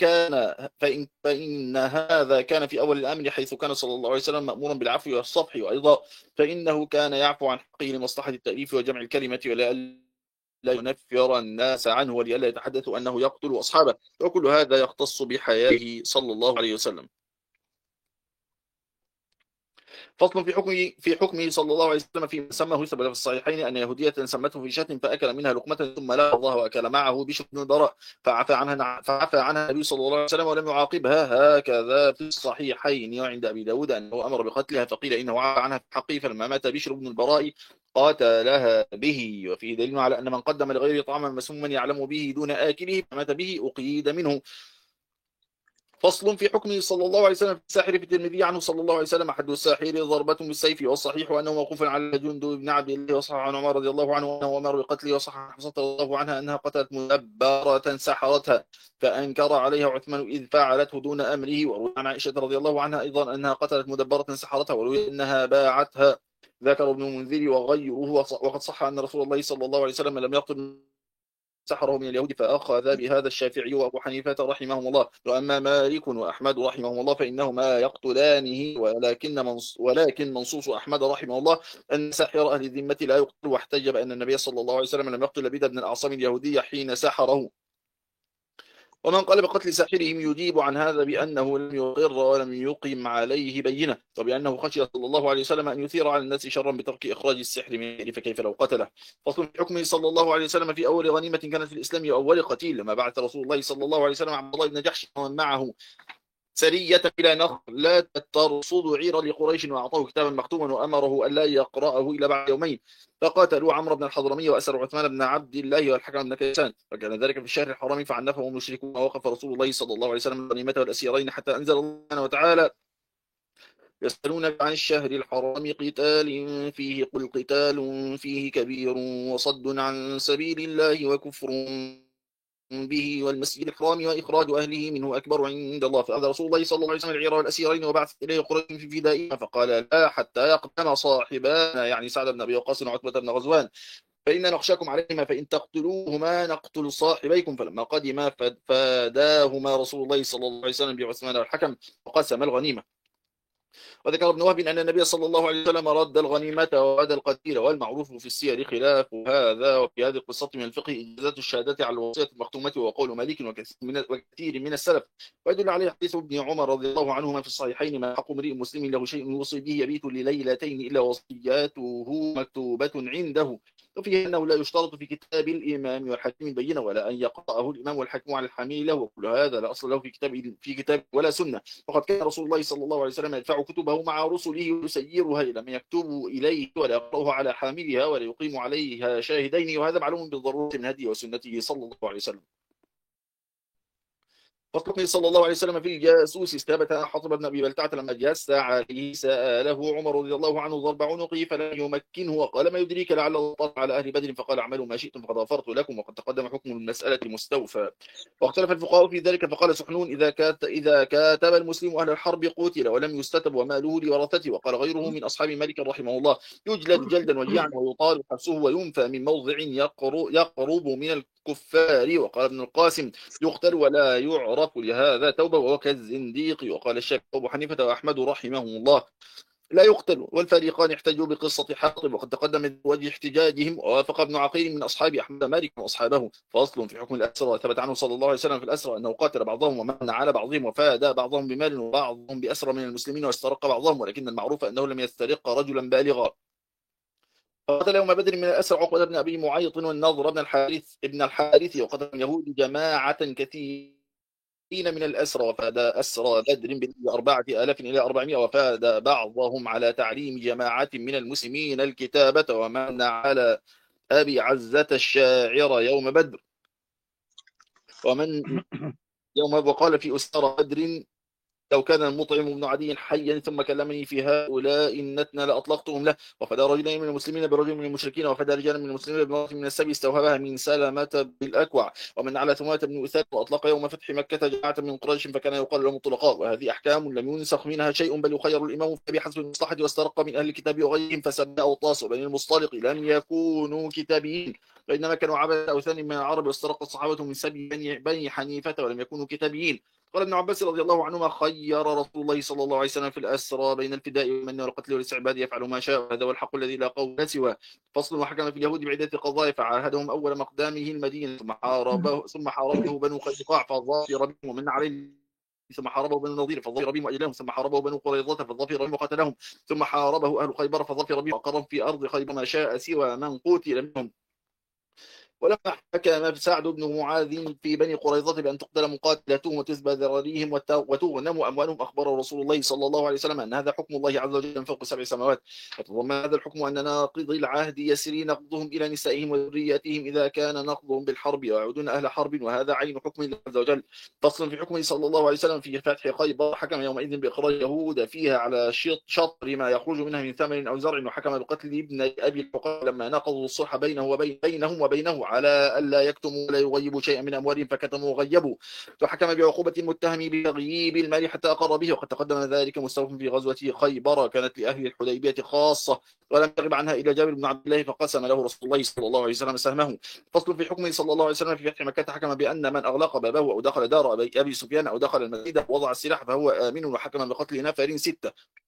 فإن هذا كان في أول الأمر، حيث كان صلى الله عليه وسلم مأمورا بالعفو والصفح. وأيضا فإنه كان يعفو عن حقه لمصلحة التأليف وجمع الكلمة، ولا ينفر الناس عنه، ولئلا يتحدثوا أنه يقتل أصحابه. وكل هذا يختص بحياته صلى الله عليه وسلم. فصل في حكمه صلى الله عليه وسلم فيما سماه ثبت في الصحيحين أن يهودية سمته في شاة فأكل منها لقمة ثم لا الله وأكل معه بشر بن البراء فعفى عنها النبي صلى الله عليه وسلم ولم يعاقبها. هكذا في الصحيحين وعند أبي داود أنه أمر بقتلها فقيل إنه عفى عنها في حقه، فلما مات بشر بن البراء قاتلها به. وفيه دليل على أن من قدم لغيره طعاما مسموما يعلم به دون آكله فمات به أقيد منه. فصل في حكمه صلى الله عليه وسلم في الساحر في الترمذي عنه صلى الله عليه وسلم: حد الساحر ضربة بالسيف، والصحيح أنه موقوف على جندب بن عبد الله، وصح عن عمر رضي الله عنه أنه أمر بقتله، وصح عن حفصة رضي الله عنها أنها قتلت مدبرة سحرتها فأنكر عليها عثمان إذ فعلته دون أمره. وروي عن عائشة رضي الله عنها أيضا أنها قتلت مدبرة سحرتها، وروي أنها باعتها. ذكر ابن المنذر وغيره. وقد صح أن رسول الله صلى الله عليه وسلم لم يقتل سحره من اليهود، فأخذ بهذا الشافعي وأبو حنيفة رحمهم الله. وأما مالك وأحمد رحمهم الله فإنهما يقتلانه، ولكن منصوص أحمد رحمه الله أن ساحر أهل الذمة لا يقتل، واحتج بأن النبي صلى الله عليه وسلم لم يقتل بدر بن الأعصام اليهودي حين سحره. ومن قال بقتل ساحرهم يجيب عن هذا بأنه لم يقر ولم يقم عليه بينة، وبأنه خشي صلى الله عليه وسلم أن يثير على الناس شرا بترك إخراج السحر منه، فكيف لو قتله. فصل في حكمه صلى الله عليه وسلم في أول غنيمة كانت في الإسلام وأول قتيل، لما بعث رسول الله صلى الله عليه وسلم عبد الله بن جحش ومن معه سرية إلى نخل لا ترصد عيرا لقريش، وأعطاه كتابا مختوما وأمره ألا يقرأه إلا بعد يومين. فقاتلوا عمرو بن الحضرمي وأسروا عثمان بن عبد الله والحكم بن كيسان، فكان ذلك في الشهر الحرام فعنفهم المشركون. ووقف رسول الله صلى الله عليه وسلم الغنيمة والأسيرين حتى أنزل الله وتعالى: يسألونك عن الشهر الحرام قتال فيه، قل قتال فيه كبير وصد عن سبيل الله وكفر به والمسجد الحرام وإخراج أهله منه أكبر عند الله. فأخذ رسول الله صلى الله عليه وسلم العير والأسيرين وبعث إليه قريش في فدائها، فقال: لا حتى يقدم صاحبانا، يعني سعد بن أبي وقاص وعتبة بن غزوان، فإن نخشاكم عليهما، فإن تقتلوهما نقتل صاحبيكم. فلما قدما فداهما رسول الله صلى الله عليه وسلم بعثمان والحكم وقسم الغنيمة. وذكر ابن وهب أن النبي صلى الله عليه وسلم رد الغنيمة ورد القتيل، والمعروف في السير خلاف هذا. وفي هذه القصة من الفقه إجازة الشهادة على الوصية المختومة، وقول مالك وكثير من السلف. ويدل عليه حديث ابن عمر رضي الله عنهما في الصحيحين: ما حق امرئ مسلم له شيء يوصي به يبيت لليلتين إلا وصياته مكتوبة عنده. وفيه أنه لا يشترط في كتاب الإمام والحاكم البينة ولا أن يقرأه الإمام والحاكم على الحامل له، وكل هذا لا أصل له في كتاب ولا سنة. وقد كان رسول الله صلى الله عليه وسلم يدفع كتبه مع رسله ويسيرها إلى من يكتب إليه ولا يقرأها على حاملها ولا يقيم عليها شاهدين، وهذا معلوم بالضرورة من هديه وسنته صلى الله عليه وسلم. فقال صلى الله عليه وسلم في الجاسوس استبت حاطب بن ابي بلتعه لما جاس عليه ساله عمر رضي الله عنه ضرب عنقه فلم يمكنه وقال ما يدريك لعل الله طلع على اهل بدر فقال اعملوا ما شئتم فقد غفرت لكم وقد تقدم حكم المساله مستوفى. واختلف الفقهاء في ذلك فقال سحنون اذا كاتب المسلم اهل الحرب قتل ولم يستتب وماله لورثته. وقال غيره من اصحاب مالك رحمه الله يجلد جلدا وجيعا ويطال حبسه وينفى من موضع يقرب من الكفار. وقال ابن القاسم يقتل ولا يعرف لهذا توبة وهو كالزنديق. وقال الشافعي وابو حنيفة وأحمد رحمهم الله لا يقتل. والفريقان احتجوا بقصة حاطب وقد تقدم من وجه احتجاجهم. ووافق ابن عقيل من أصحاب أحمد مالك وأصحابه. فأصل في حكم الأسرى ثبت عنه صلى الله عليه وسلم في الأسرى أنه قاتل بعضهم ومن على بعضهم وفاد بعضهم بمال وبعضهم بأسرى من المسلمين واسترق بعضهم، ولكن المعروف أنه لم يسترق رجلا بالغا. قتل يوم بدر من الأسرى عقبة بن أبي معيط والنضر بن الحارث وقتل اليهود جماعة كثيرين من الأسرى. وفاد أسرى بدر ب4,000 إلى 400. وفاد بعضهم على تعليم جماعة من المسلمين الكتابة ومن على أبي عزة الشاعر يوم بدر وقال في أسرى بدر لو كان المطعم بن عدي حيا ثم كلمني في هؤلاء النتنى لأطلقتهم له. وفدى رجلين من المسلمين برجل من المشركين وفدى رجالا من المسلمين بمرأة من السبي استوهبها من سلمة بالأكوع. ومن على ثمامة بن أثاد وأطلق يوم فتح مكة جماعة من قريش فكان يقال لهم الطلقاء. وهذه أحكام لم ينسخ منها شيء بل يخير الإمام بحسب المصلحة. واسترق من أهل الكتاب وغيرهم فسبأ أوطاس وبني المصطلق لم يكونوا كتابيين وإنما كانوا عبد أوثان من العرب. واسترق الصحابة من سبي بني حنيفة ولم يكونوا كتابيين. قال ابن عباس رضي الله عنهما خير رسول الله صلى الله عليه وسلم في الأسرى بين الفداء والمن والقتل والاستعباد يفعل ما شاء هذا هو الحق الذي لا قول سواه. فصل. وحكم في اليهود بعدة قضايا فعاهدهم أول مقدامه المدينة ثم حاربه بنو قينقاع فظافر بهم ومن عليه ثم حاربه بنو النضير فظفر بهم وأجلهم ثم حاربه بنو قريظة فظفر بهم وقتلهم ثم حاربه أهل خيبر فظفر بهم وقرهم في أرض خيبر ما شاء سوى من قتل منهم. ولما حكم سعد بن معاذ في بني قريظة بأن تقتل مقاتلتهم وتذبى ذراريهم وتغنم أموالهم أخبر رسول الله صلى الله عليه وسلم أن هذا حكم الله عز وجل من فوق 7 سماوات. وتضمن هذا الحكم أن ناقضي العهد يسري نقضهم إلى نسائهم وذرياتهم إذا كان نقضهم بالحرب ويعودون أهل حرب وهذا عين حكم الله عز وجل. فصل في حكمه صلى الله عليه وسلم في فتح خيبر حكم يومئذ بإخراج يهود فيها على شطر ما يخرج منها من ثمر أو زرع. وحكم بقتل ابن أبي الحقاق لما نقضوا الصلح بينهم وبينه على ألا يكتموا ولا يغيبوا شيئا من أموالهم فكتموا وغيبوا. وحكم بعقوبة المتهم بتغييب المال حتى أقر به. وقد تقدم ذلك مستوفى في غزوة خيبر كانت لأهل الحديبية خاصة ولم يغب عنها إلا جابر بن عبد الله فقسم له رسول الله صلى الله عليه وسلم سهمه. فصل في حكمه صلى الله عليه وسلم في فتح مكة حكم بأن من أغلق بابه أو دخل دار أبي سفيان أو دخل المسجد وضع السلاح فهو آمن. وحكم بقتل نفر 6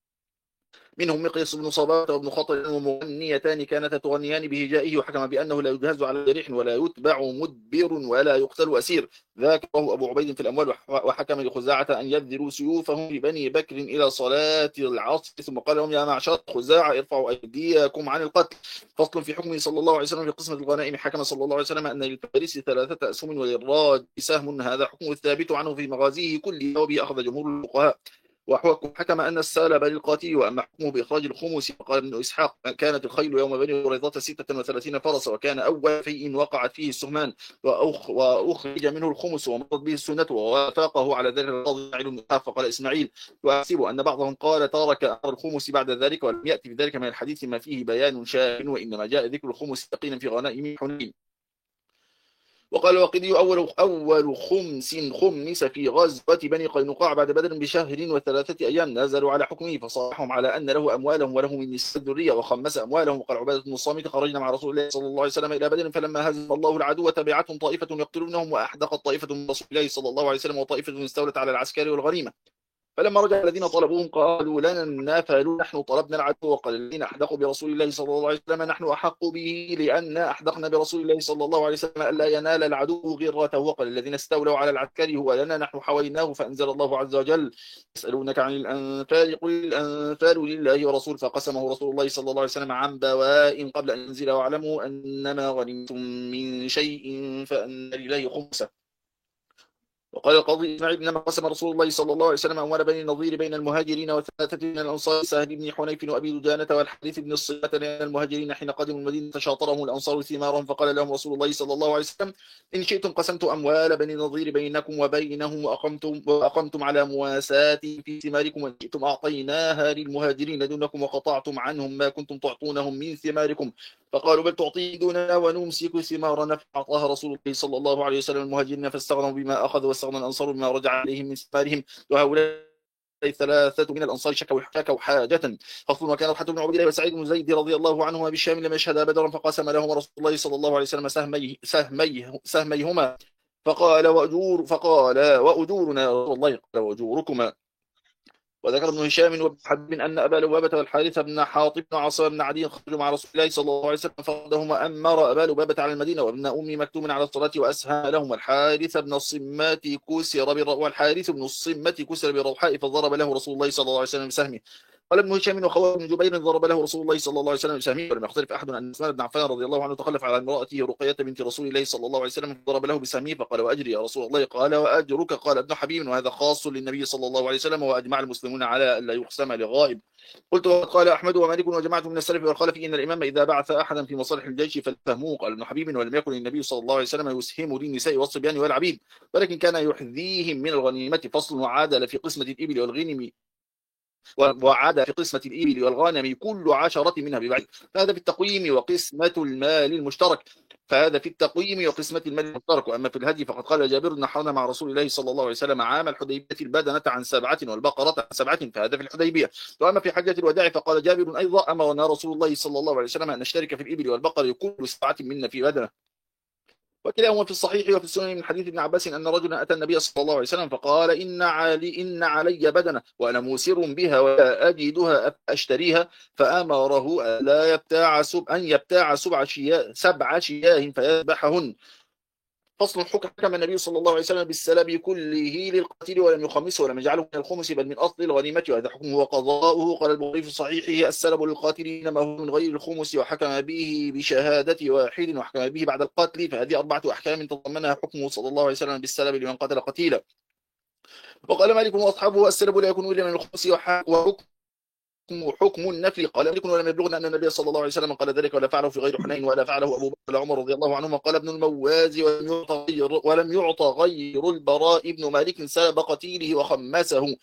منهم مقيس بن صبابة وابن خطل ومغنيتان كانتا تغنيان بهجائه. وحكم بأنه لا يجهز على جريح ولا يتبع مدبر ولا يقتل أسير ذاكره أبو عبيد في الأموال. وحكم لخزاعة أن يبذلوا سيوفهم لبني بكر إلى صلاة العصر ثم قال لهم يا معشر خزاعة ارفعوا أيديكم عن القتل. فصل في حكمه صلى الله عليه وسلم في قسمة الغنائم حكم صلى الله عليه وسلم أن للفارس 3 أسهم وللراج سهم. هذا حكم الثابت عنه في مغازيه كلها وبه أخذ جمهور الفقهاء. وحكم أن السالب للقاتل وأما حكمه بإخراج الخمس. قال ابن إسحاق كانت الخيل يوم بني قريظة 36 فرسا وكان أول شيء وقعت فيه السهمان وأخرج منه الخمس ومضت به السنة ووافقه على ذلك القاضي بن إسحاق. فقال إسماعيل وأحسب أن بعضهم قال ترك أمر الخمس بعد ذلك ولم يأتي بذلك من الحديث ما فيه بيان شاف وإنما جاء ذكر الخمس يقينا في غنائم حنين. وقال الواقدي أول خمس في غزوة بني قينقاع بعد بدر بشهر و3 أيام نزلوا على حكمه فصالحهم على أن له أموالهم وله من نساء الذرية وخمس أموالهم. وقال عبادة بن الصامت خرجنا مع رسول الله صلى الله عليه وسلم إلى بدر فلما هزم الله العدو تبعتهم طائفة يقتلونهم وأحدقت طائفة من رسول الله صلى الله عليه وسلم وطائفة استولت على العسكر والغنيمة. فلما رجع الذين طلبوهم قالوا لنا النفل نحن طلبنا العدو، وقال الذين أحدقوا برسول الله صلى الله عليه وسلم نحن أحق به لأن أحدقنا برسول الله صلى الله عليه وسلم ألا ينال العدو غرته، وقال الذين استولوا على العسكر هو لنا نحن حويناه، فأنزل الله عز وجل يسألونك عن الأنفال قل الأنفال لله ورسول، فقسمه رسول الله صلى الله عليه وسلم عن بواء قبل أن ينزل، واعلموا أنما غنمتم من شيء فأن لله خمسه. وقال القاضي إسماعيل إنما قسم رسول الله صلى الله عليه وسلم أموال بني النضير بين المهاجرين وثلاثة من الأنصار سهل بن حنيف وأبي دجانة والحارث بن الصية، لأن المهاجرين حين قدموا المدينة شاطرهم الأنصار ثمارهم، فقال لهم رسول الله صلى الله عليه وسلم إن شئتم قسمت أموال بني النضير بينكم وبينهم وأقمتم على مواساة في ثماركم، وإن شئتم أعطيناها للمهاجرين دونكم وقطعتم عنهم ما كنتم تعطونهم من ثماركم، فقالوا بل تعطي دوننا ونمسك ثمارنا، فأعطاها رسول الله صلى الله عليه وسلم المهاجرين فاستغنوا بما أخذوا واستغنى الأنصار بما رجع عليهم من ثمارهم، وهؤلاء ثلاثة من الأنصار شكوا حاجة. فصل وكان طلحة بن عبيد الله وسعيد بن زيد رضي الله عنهما بالشام لما يشهدا بدرا، فقسم لهم رسول الله صلى الله عليه وسلم سهميهما، فقال وأجورنا يا رسول الله، قال وأجوركما. وذكر ابن هشام وابن حبيب أن أبا لبابة والحارث بن حاطب بن عاصم بن عدي خرجوا مع رسول الله صلى الله عليه وسلم، فردهما أمر أبا لبابة على المدينة وابن أم مكتوم على الصلاة وأسهى لهم، والحارث بن الصمة كسر بالروحاء فضرب له رسول الله صلى الله عليه وسلم بسهمه. قال ابن هشام وخوات بن جبير ضرب له رسول الله صلى الله عليه وسلم بسهمه، ولم يختلف أحد أن عثمان بن عفان رضي الله عنه تخلف على امرأته رقية بنت رسول الله صلى الله عليه وسلم فضرب له بسهمه، فقال وأجري يا رسول الله، قال وأجرك، قال ابن حبيب وهذا خاص للنبي صلى الله عليه وسلم، وأجمع المسلمون على ألا يقسم لغائب. قلت قال أحمد ومالك وجماعة من السلف والخلف إن الإمام إذا بعث أحدا في مصالح الجيش فلتفهموه. قال ابن حبيب ولم يكن النبي صلى الله عليه وسلم يسهم للنساء والصبيان والعبيد، ولكن كان يحذيهم من الغنيمة فصل، وعادل في قسمة الإبل والغنم والغنم كل 10 منها ببعيد، فهذا في التقويم وقسمة المال المشترك. وأما في الهدي فقد قال جابر نحرنا مع رسول الله صلى الله عليه وسلم عام الحديبية البدنة عن 7 والبقرة عن 7، فهذا في الحديبية. وأما في حجة الوداع فقال جابر أيضا أمرنا رسول الله صلى الله عليه وسلم أن نشترك في الإبل والبقر كل 7 منا في بدنة. وكلاهما في الصحيح وفي السنن من حديث ابن عباس أن رجلا أتى النبي صلى الله عليه وسلم فقال إن علي بدنة وأنا موسر بها ولا أجدها أشتريها، فأمره أن يبتاع 7 شياه فيذبحهن. فصل حكم النبي صلى الله عليه وسلم بالسلب كله للقتيل ولم يخمسه ولم يجعله من الخمس بل من أصل الغنيمة، وهذا حكمه وقضاؤه. قال البخاري في صحيحه السلب للقاتل إنما هو من غير الخمس، وحكم به بشهادة واحد وحكم به بعد القتل، فهذه 4 أحكام تضمنها حكمه صلى الله عليه وسلم بالسلب لمن قتل قتيلا. وقال مالك وأصحابه السلب لا يكون إلا من الخمس، حكم النفل. قال مالك ولم يبلغنا أن النبي صلى الله عليه وسلم قال ذلك ولا فعله في غير حنين ولا فعله أبو بكر ولا عمر رضي الله عنهما. قال ابن المواز ولم يعطى غير البراء بن مالك سلب قتيله وخمسه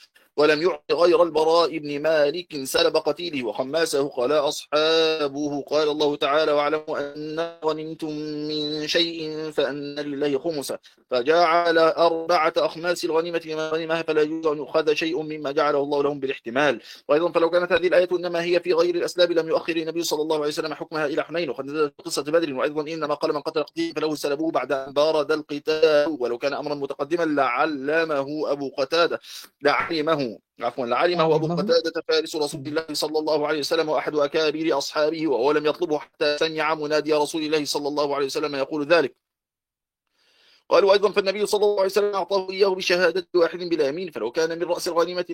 قال أصحابه قال الله تعالى واعلموا أن غنمتم من شيء فأن لله خمسه، فجعل 4 أخماس الغنيمة لمن غنمها فلا يجوز أن يؤخذ شيء مما جعله الله لهم بالاحتمال. وأيضا فلو كانت هذه الآية إنما هي في غير الأسلاب لم يؤخر النبي صلى الله عليه وسلم حكمها إلى حنين، وقد نزلت قصة بدر. وأيضا إنما قال من قتل قتيل فله سلبوه بعد أن بارد القتال، ولو كان أمرا متقدما لعلمه أبو قتادة فارس رسول الله صلى الله عليه وسلم وأحد أكابر أصحابه، وهو لم يطلبه حتى سمع منادي رسول الله صلى الله عليه وسلم يقول ذلك. قالوا أيضا فالنبي صلى الله عليه وسلم أعطاه إياه بشهادة واحد بلا يمين، فلو كان من رأس الغنيمة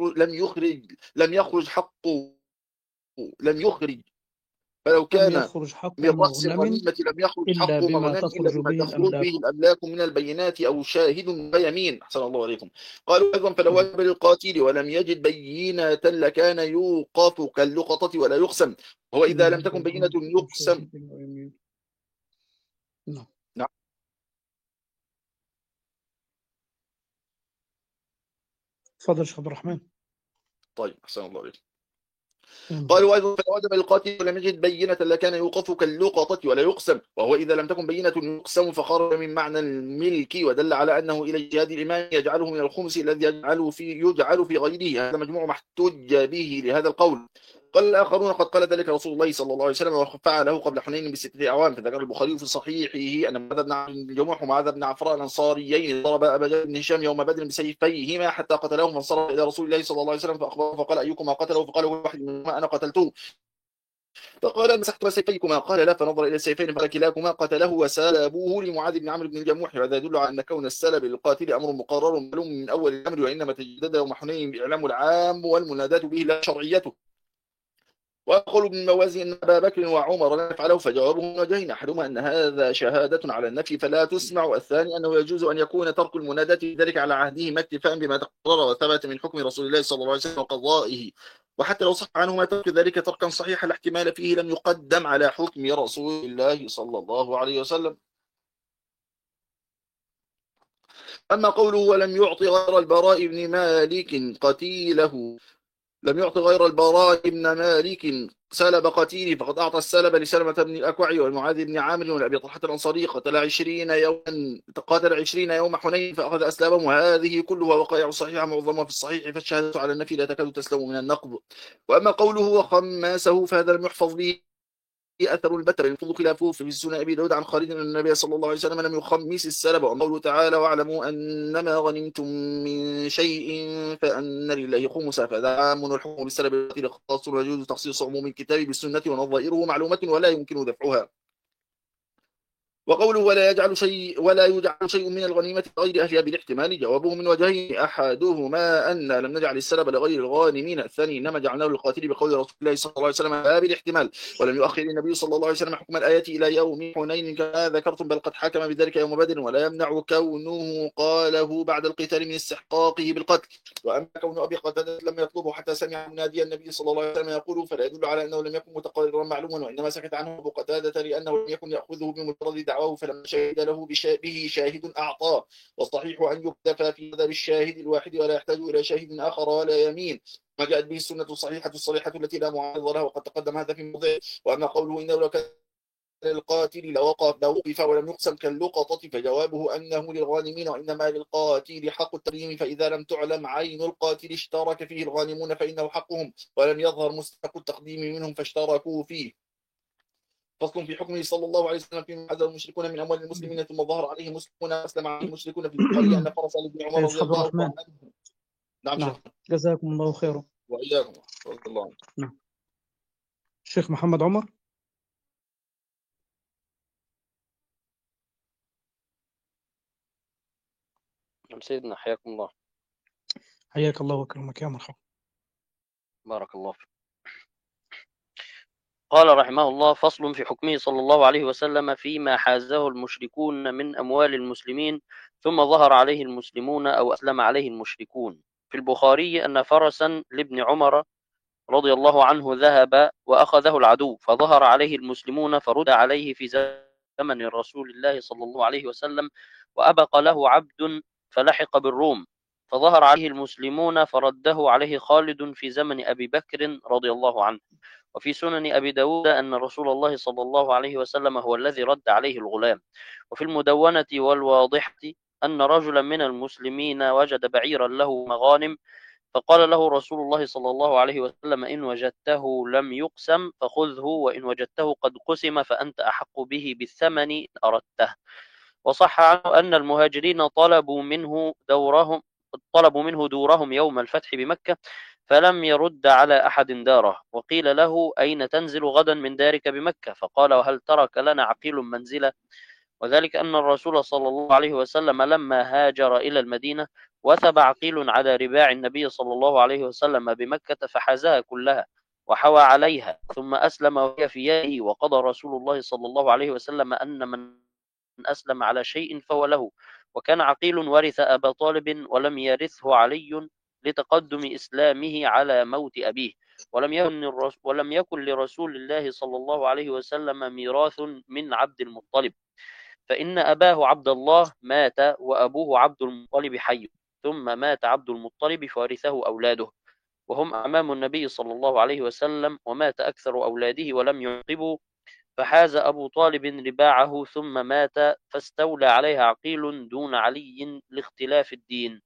فلو كان من رأس الغنيمة لم يخرج حق مغنم إلا بما تخرج به الأملاك من البينات أو شاهد ويمين. أحسن الله عليكم. قالوا أيضا فلو وجب للقاتل ولم يجد بينة لكان يوقف كاللقطة ولا يقسم، وهو إذا لم تكن بينة يقسم. نعم. تفضل شيخ عبد الرحمن. طيب أحسن الله عليكم. قالوا أيضا فلو وجب القاتل ولم يجد بينة لكان يوقف كاللقطة ولا يقسم، وهو إذا لم تكن بينة يقسم، فخرج من معنى الملك ودل على أنه إلى اجتهاد الإمام يجعله من الخمس الذي يجعل في غيره. هذا مجموع ما احتج به لهذا القول. قال الآخرون قد قال ذلك رسول الله صلى الله عليه وسلم وفعله قبل حنين ب6 أعوام. فذكر البخاري في صحيحه أن معاذ بن عمرو بن جموح ومعاذ بن عفراء الأنصاريين ضرب أبا جهل بن هشام يوم بدر بسيفيهما حتى قتلهم، فانصرف إلى رسول الله صلى الله عليه وسلم فأخبره فقال أيكما قتله؟ فقال هو واحد منهما أنا قتلته. فقال مسحتما سيفيكما؟ قال لا. فنظر إلى السيفين فكلاكما قتله وسلبوه لمعاذ بن عمرو بن الجموح. وهذا يدل على أن كون السلب للقاتل أمر مقرر معلوم من أول الأمر، وإنما تجدد يوم حنين بإعلام العام والمنادات به لا شرعيته. وأقول ابن الموازي أن أبا بكر وعمر لا يفعله، فجوابه من وجهين: أحدهما أن هذا شهادة على النفي فلا تسمع، الثاني أنه يجوز أن يكون ترك المناداة ذلك على عهدهما اكتفاء بما تقرر وثبت من حكم رسول الله صلى الله عليه وسلم وقضائه. وحتى لو صح عنهما ترك ذلك تركا صحيحا لا احتمال فيه لم يقدم على حكم رسول الله صلى الله عليه وسلم. أما قوله ولم يعطي غير البراء بن مالك قتيله، لم يعطي غير البراء بن مالك سلب قتيله، فقد أعطى السلب لسلمة بن الأكوع والمعاذ بن عامر ولأبي طلحة الأنصاري. قتل 20 يوم حنين فأخذ أسلابهم. وهذه كلها وقائع صحيحة معظمها في الصحيح، فالشهادة على النفي لا تكاد تسلم من النقض. وأما قوله وخماسه فهذا لم يحفظ به أثر البتر، ينفض خلافه في سنن أبي داود عن خالد أن النبي صلى الله عليه وسلم لم يخمس السلب. وقوله تعالى واعلموا أنما غنمتم من شيء فأن لله خمسه، فهذا عام والحكم بالسلب القتيل خاص، ويجوز تخصيص عموم الكتاب بالسنة ونظائره معلومة ولا يمكن دفعها. وقوله ولا يجعل شيء من الغنيمة غير أهلها بالاحتمال، جوابه من وجهين: أحدهما أن لم نجعل السلب لغير الغانمين، الثاني إنما جعلناه للقاتل بقول رسول الله صلى الله عليه وسلم لا بالاحتمال. ولم يؤخر النبي صلى الله عليه وسلم حكم الآية إلى يوم حنين كما ذكرتم، بل قد حكم بذلك يوم بدر، ولا يمنع كونه قاله بعد القتال من استحقاقه بالقتل. وأما كون أبي قتادة لم يطلبه حتى سمع منادي النبي صلى الله عليه وسلم يقول فلا يدل على أنه لم يكن متقررا معلوما، وإنما سكت عنه أبو قتادة لأنه لم يكن يأخذه بمجرد دعواه، فلما شهد له به شاهد أعطاه. والصحيح أن يكتفى في هذا بالشاهد الواحد ولا يحتاج إلى شاهد آخر ولا يمين، ما جاءت به السنة الصحيحة الصريحة التي لا معارض لها، وقد تقدم هذا في موضع. وأما قوله إنه لو كان للقاتل لوقف ولم يقسم كاللقطة، فجوابه أنه للغانمين وإنما للقاتل حق التقديم، فإذا لم تعلم عين القاتل اشترك فيه الغانمون فإنه حقهم، ولم يظهر مستحق التقديم منهم فاشتركوا فيه. فصل في حكمه صلى الله عليه وسلم فيما حذر المشركون من أموال المسلمين ثم ظهر عليه مسلمون أسلم عليه المشركون. في البخاري أن فرس لابن عمر رضي شيخ عبد الله الرحمن. عنه. نعم نعم، شيخ. جزاكم الله خيرا. وإياكم رضي الله عنه. نعم. الشيخ محمد عمر. سيدنا حياكم الله. حياك الله وكرمك، يا مرحبا. بارك الله فيك. قال رحمه الله: فصل في حكمه صلى الله عليه وسلم فيما حازه المشركون من أموال المسلمين ثم ظهر عليه المسلمون أو أسلم عليه المشركون. في البخاري أن فرسا لابن عمر رضي الله عنه ذهب وأخذه العدو، فظهر عليه المسلمون فرد عليه في زمن رسول الله صلى الله عليه وسلم، وأبق له عبد فلحق بالروم، فظهر عليه المسلمون فرده عليه خالد في زمن أبي بكر رضي الله عنه. وفي سنن أبي داود أن رسول الله صلى الله عليه وسلم هو الذي رد عليه الغلام. وفي المدونة والواضحة أن رجلا من المسلمين وجد بعيرا له مغانم، فقال له رسول الله صلى الله عليه وسلم: إن وجدته لم يقسم فخذه، وإن وجدته قد قسم فأنت أحق به بالثمن إن أردته. وصح عنه أن المهاجرين طلبوا منه دورهم يوم الفتح بمكة، فلم يرد على أحد داره. وقيل له: أين تنزل غدا من دارك بمكة؟ فقال: وهل ترك لنا عقيل منزلا؟ وذلك أن الرسول صلى الله عليه وسلم لما هاجر إلى المدينة وثب عقيل على رباع النبي صلى الله عليه وسلم بمكة فحازها كلها وحوى عليها، ثم أسلم وهي في يده. وقضى رسول الله صلى الله عليه وسلم أن من أسلم على شيء فهو له. وكان عقيل ورث أبا طالب ولم يرثه علي لتقدم إسلامه على موت أبيه، ولم يكن لرسول الله صلى الله عليه وسلم ميراث من عبد المطلب، فإن أباه عبد الله مات وأبوه عبد المطلب حي، ثم مات عبد المطلب فورثه أولاده وهم أعمام النبي صلى الله عليه وسلم، ومات أكثر أولاده ولم يعقبوا، فحاز أبو طالب رباعه ثم مات، فاستولى عليها عقيل دون علي لاختلاف الدين،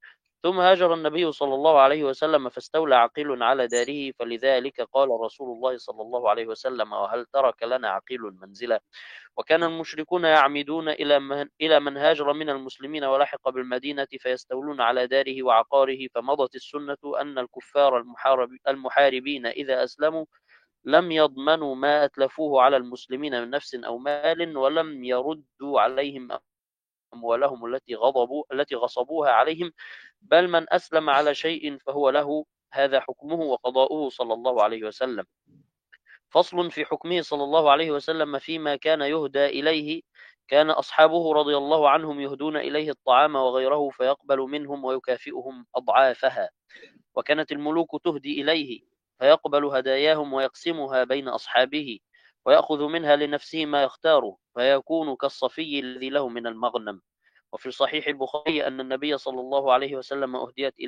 ثم هاجر النبي صلى الله عليه وسلم فاستولى عقيل على داره، فلذلك قال رسول الله صلى الله عليه وسلم: وهل ترك لنا عقيل منزلا؟ وكان المشركون يعمدون إلى من هاجر من المسلمين ولحق بالمدينة فيستولون على داره وعقاره، فمضت السنة أن الكفار المحاربين إذا أسلموا لم يضمنوا ما أتلفوه على المسلمين من نفس أو مال، ولم يردوا عليهم أموالهم التي غصبوها عليهم، بل من أسلم على شيء فهو له، هذا حكمه وقضاؤه صلى الله عليه وسلم. فصل في حكمه صلى الله عليه وسلم فيما كان يهدى إليه. كان أصحابه رضي الله عنهم يهدون إليه الطعام وغيره فيقبل منهم ويكافئهم أضعافها، وكانت الملوك تهدي إليه فيقبل هداياهم ويقسمها بين أصحابه ويأخذ منها لنفسه ما يختاره، فيكون كالصفي الذي له من المغنم. وفي صحيح البخاري أن النبي صلى الله عليه وسلم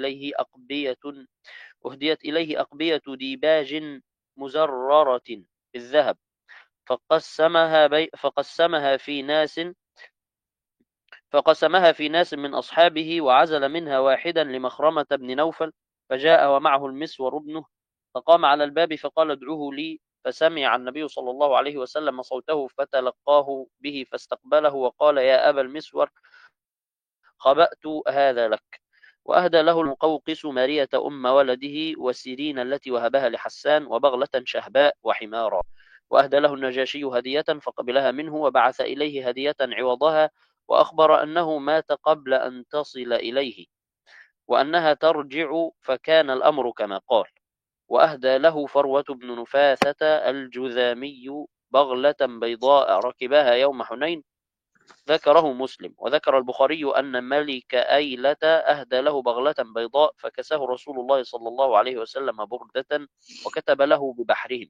أهديت إليه أقبية ديباج مزررة بالذهب، فقسمها في ناس من أصحابه، وعزل منها واحدا لمخرمة بن نوفل، فجاء ومعه المسور ابنه، فقام على الباب فقال: ادعوه لي. فسمع النبي صلى الله عليه وسلم صوته فتلقاه به فاستقبله وقال: يا أبا المسور، خبأت هذا لك. وأهدى له المقوقس مارية أم ولده وسيرين التي وهبها لحسان وبغلة شهباء وحمارا. وأهدى له النجاشي هدية فقبلها منه وبعث إليه هدية عوضها، وأخبر أنه مات قبل أن تصل إليه وأنها ترجع، فكان الأمر كما قال. وأهدى له فروة بن نفاثة الجذامي بغلة بيضاء ركبها يوم حنين، ذكره مسلم. وذكر البخاري أن ملك أيلة أهدى له بغلة بيضاء فكساه رسول الله صلى الله عليه وسلم بردة وكتب له ببحرهم.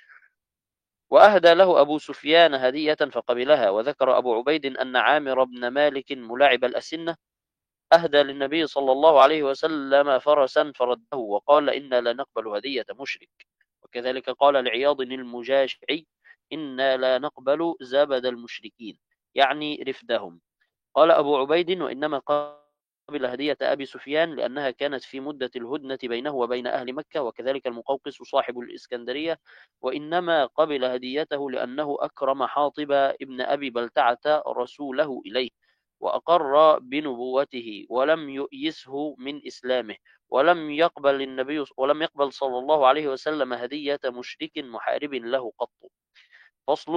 وأهدى له أبو سفيان هدية فقبلها. وذكر أبو عبيد أن عامر بن مالك ملاعب الأسنة أهدى للنبي صلى الله عليه وسلم فرسا فرده وقال: إنا لا نقبل هدية مشرك. وكذلك قال لعياض المجاشعي: إنا لا نقبل زبد المشركين، يعني رفدهم. قال أبو عبيد: وإنما قبل هدية أبي سفيان لأنها كانت في مدة الهدنة بينه وبين أهل مكة. وكذلك المقوقس صاحب الإسكندرية، وإنما قبل هديته لأنه أكرم حاطب ابن أبي بلتعة رسوله إليه وأقر بنبوته ولم يؤيسه من إسلامه، ولم يقبل صلى الله عليه وسلم هدية مشرك محارب له قط. فصل.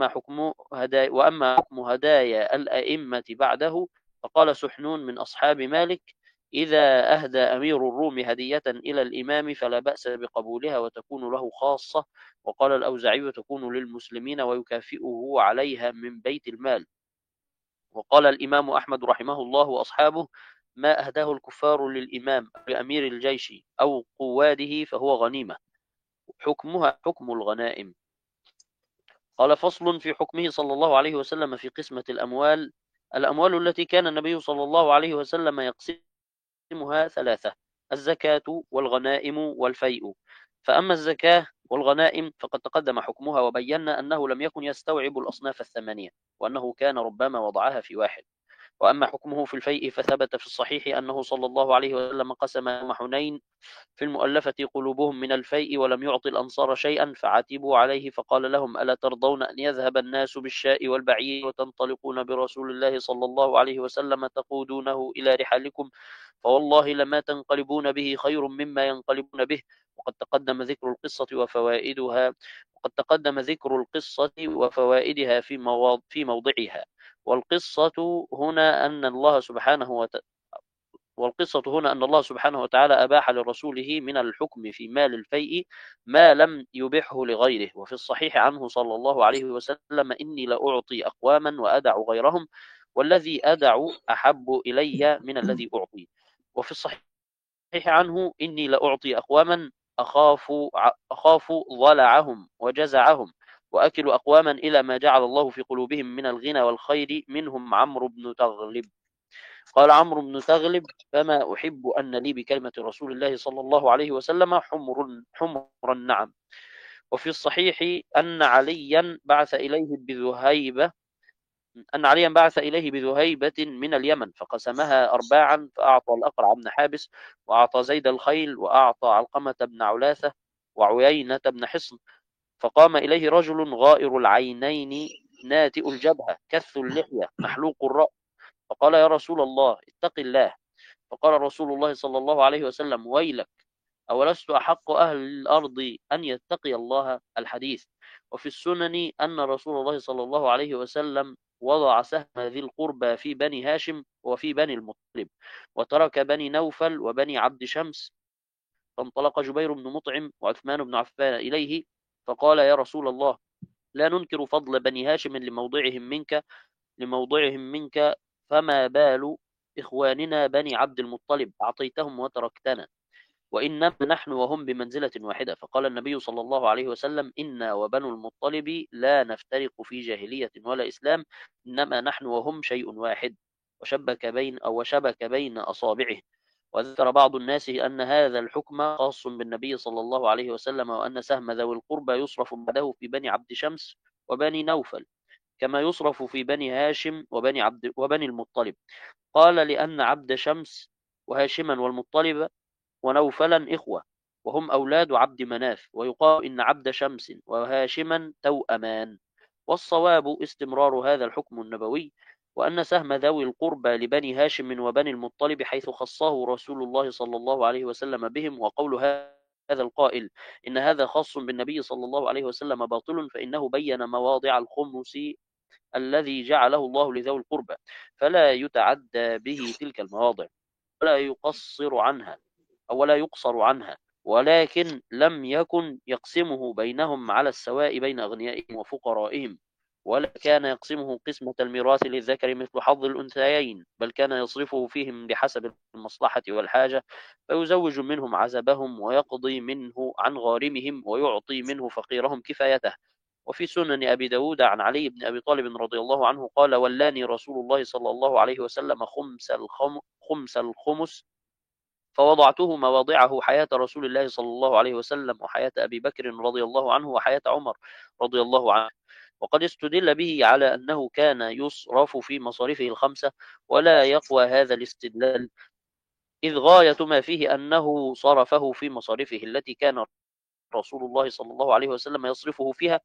وأما حكم هدايا الأئمة بعده، فقال سحنون من أصحاب مالك: إذا أهدى أمير الروم هدية إلى الإمام فلا بأس بقبولها وتكون له خاصة. وقال الأوزاعي: تكون للمسلمين ويكافئه عليها من بيت المال. وقال الإمام أحمد رحمه الله وأصحابه: ما أهداه الكفار للإمام لأمير الجيش أو قواده فهو غنيمة، حكمها حكم الغنائم. قال: فصل في حكمه صلى الله عليه وسلم في قسمة الأموال التي كان النبي صلى الله عليه وسلم يقسمها ثلاثة: الزكاة والغنائم والفيء. فأما الزكاة والغنائم فقد تقدم حكمها، وبينا أنه لم يكن يستوعب الأصناف الثمانية، وأنه كان ربما وضعها في واحد. وأما حكمه في الفيء فثبت في الصحيح أنه صلى الله عليه وسلم قسم يوم حنين في المؤلفة قلوبهم من الفيء ولم يعط الأنصار شيئا، فعاتبوا عليه فقال لهم: ألا ترضون أن يذهب الناس بالشاء والبعير وتنطلقون برسول الله صلى الله عليه وسلم تقودونه إلى رحالكم، فوالله لما تنقلبون به خير مما ينقلبون به. وقد تقدم ذكر القصة وفوائدها في موضعها. والقصة هنا أن الله سبحانه وتعالى أباح لرسوله من الحكم في مال الفيء ما لم يبحه لغيره. وفي الصحيح عنه صلى الله عليه وسلم: إني لأعطي أقواما وأدع غيرهم، والذي أدع أحب إلي من الذي أعطي. وفي الصحيح عنه: إني لأعطي أقواما أخاف ضلعهم وجزعهم، وأكل أقواما إلى ما جعل الله في قلوبهم من الغنى والخير، منهم عمرو بن تغلب. قال عمرو بن تغلب: فما أحب أن لي بكلمة رسول الله صلى الله عليه وسلم حمر النعم. وفي الصحيح أن عليا بعث إليه بذهيبة أن عليا بعث إليه بذهيبة من اليمن فقسمها أرباعا، فأعطى الأقرع بن حابس، وأعطى زيد الخيل، وأعطى علقمة بن علاثة، وعيينة بن حصن. فقام إليه رجل غائر العينين ناتئ الجبهة كث اللحية محلوق الرأس، فقال: يا رسول الله اتق الله. فقال رسول الله صلى الله عليه وسلم: ويلك، أولست أحق أهل الأرض أن يتقي الله؟ الحديث. وفي السنن أن رسول الله صلى الله عليه وسلم وضع سهم ذي القربى في بني هاشم وفي بني المطلب، وترك بني نوفل وبني عبد شمس. فانطلق جبير بن مطعم وعثمان بن عفان إليه فقال: يا رسول الله، لا ننكر فضل بني هاشم لموضعهم منك، فما بال إخواننا بني عبد المطلب أعطيتهم وتركتنا، وإنما نحن وهم بمنزلة واحدة. فقال النبي صلى الله عليه وسلم: إنا وبنو المطلب لا نفترق في جاهلية ولا إسلام، إنما نحن وهم شيء واحد. وشبك بين أصابعه. وذكر بعض الناس أن هذا الحكم خاص بالنبي صلى الله عليه وسلم، وأن سهم ذوي القربى يصرف بعده في بني عبد شمس وبني نوفل، كما يصرف في بني هاشم وبني المطلب. قال: لأن عبد شمس وهاشما والمطلب ونوفلا إخوة، وهم أولاد عبد مناف، ويقال إن عبد شمس وهاشما توأمان. والصواب استمرار هذا الحكم النبوي، وأن سهم ذوي القربى لبني هاشم وبني المطلب حيث خصه رسول الله صلى الله عليه وسلم بهم. وقول هذا القائل إن هذا خاص بالنبي صلى الله عليه وسلم باطل، فإنه بين مواضع الخمس الذي جعله الله لذوي القربى، فلا يتعدى به تلك المواضع ولا يقصر عنها، ولكن لم يكن يقسمه بينهم على السواء بين أغنيائهم وفقرائهم، ولا كان يقسمه قسمة الميراث للذكر مثل حظ الأنثيين، بل كان يصرفه فيهم بحسب المصلحة والحاجة، فيزوج منهم عزبهم، ويقضي منه عن غارمهم، ويعطي منه فقيرهم كفايته. وفي سنن أبي داود عن علي بن أبي طالب رضي الله عنه قال: ولاني رسول الله صلى الله عليه وسلم خمس الخمس، فوضعته مواضعه حياة رسول الله صلى الله عليه وسلم، وحياة أبي بكر رضي الله عنه، وحياة عمر رضي الله عنه. وقد استدل به على أنه كان يصرف في مصاريفه الخمسة، ولا يقوى هذا الاستدلال، إذ غاية ما فيه أنه صرفه في مصاريفه التي كان رسول الله صلى الله عليه وسلم يصرفه فيها،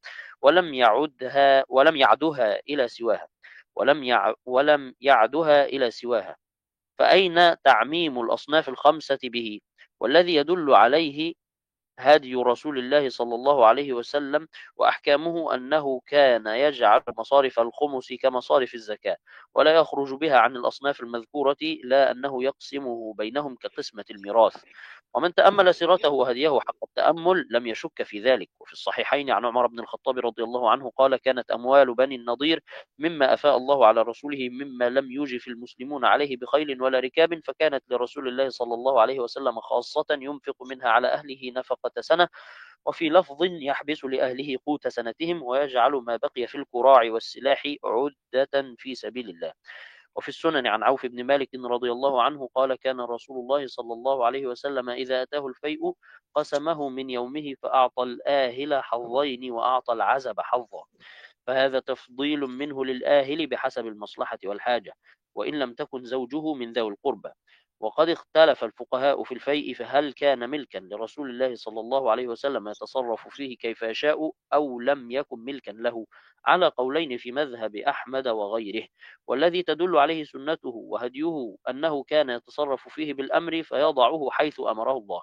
ولم يعدها إلى سواها. فأين تعميم الأصناف الخمسة به؟ والذي يدل عليه هدي رسول الله صلى الله عليه وسلم وأحكامه أنه كان يجعل مصارف الخمس كمصارف الزكاة، ولا يخرج بها عن الأصناف المذكورة، لا أنه يقسمه بينهم كقسمة الميراث. ومن تأمل سيرته وهديه حق التأمل لم يشك في ذلك. وفي الصحيحين عن عمر بن الخطاب رضي الله عنه قال: كانت أموال بني النضير مما أفاء الله على رسوله، مما لم يجف المسلمون عليه بخيل ولا ركاب، فكانت لرسول الله صلى الله عليه وسلم خاصة ينفق منها على أهله نفقة سنة، وفي لفظ يحبس لأهله قوت سنتهم، ويجعل ما بقي في الكراع والسلاح عدة في سبيل الله. وفي السنن عن عوف بن مالك رضي الله عنه قال: كان رسول الله صلى الله عليه وسلم إذا أتاه الفيء قسمه من يومه، فأعطى الآهل حظين وأعطى العزب حظا، فهذا تفضيل منه للآهل بحسب المصلحة والحاجة، وإن لم تكن زوجه من ذوي القربى. وقد اختلف الفقهاء في الفيء، فهل كان ملكا لرسول الله صلى الله عليه وسلم يتصرف فيه كيف يشاء، أو لم يكن ملكا له، على قولين في مذهب أحمد وغيره. والذي تدل عليه سنته وهديه أنه كان يتصرف فيه بالأمر، فيضعه حيث أمره الله،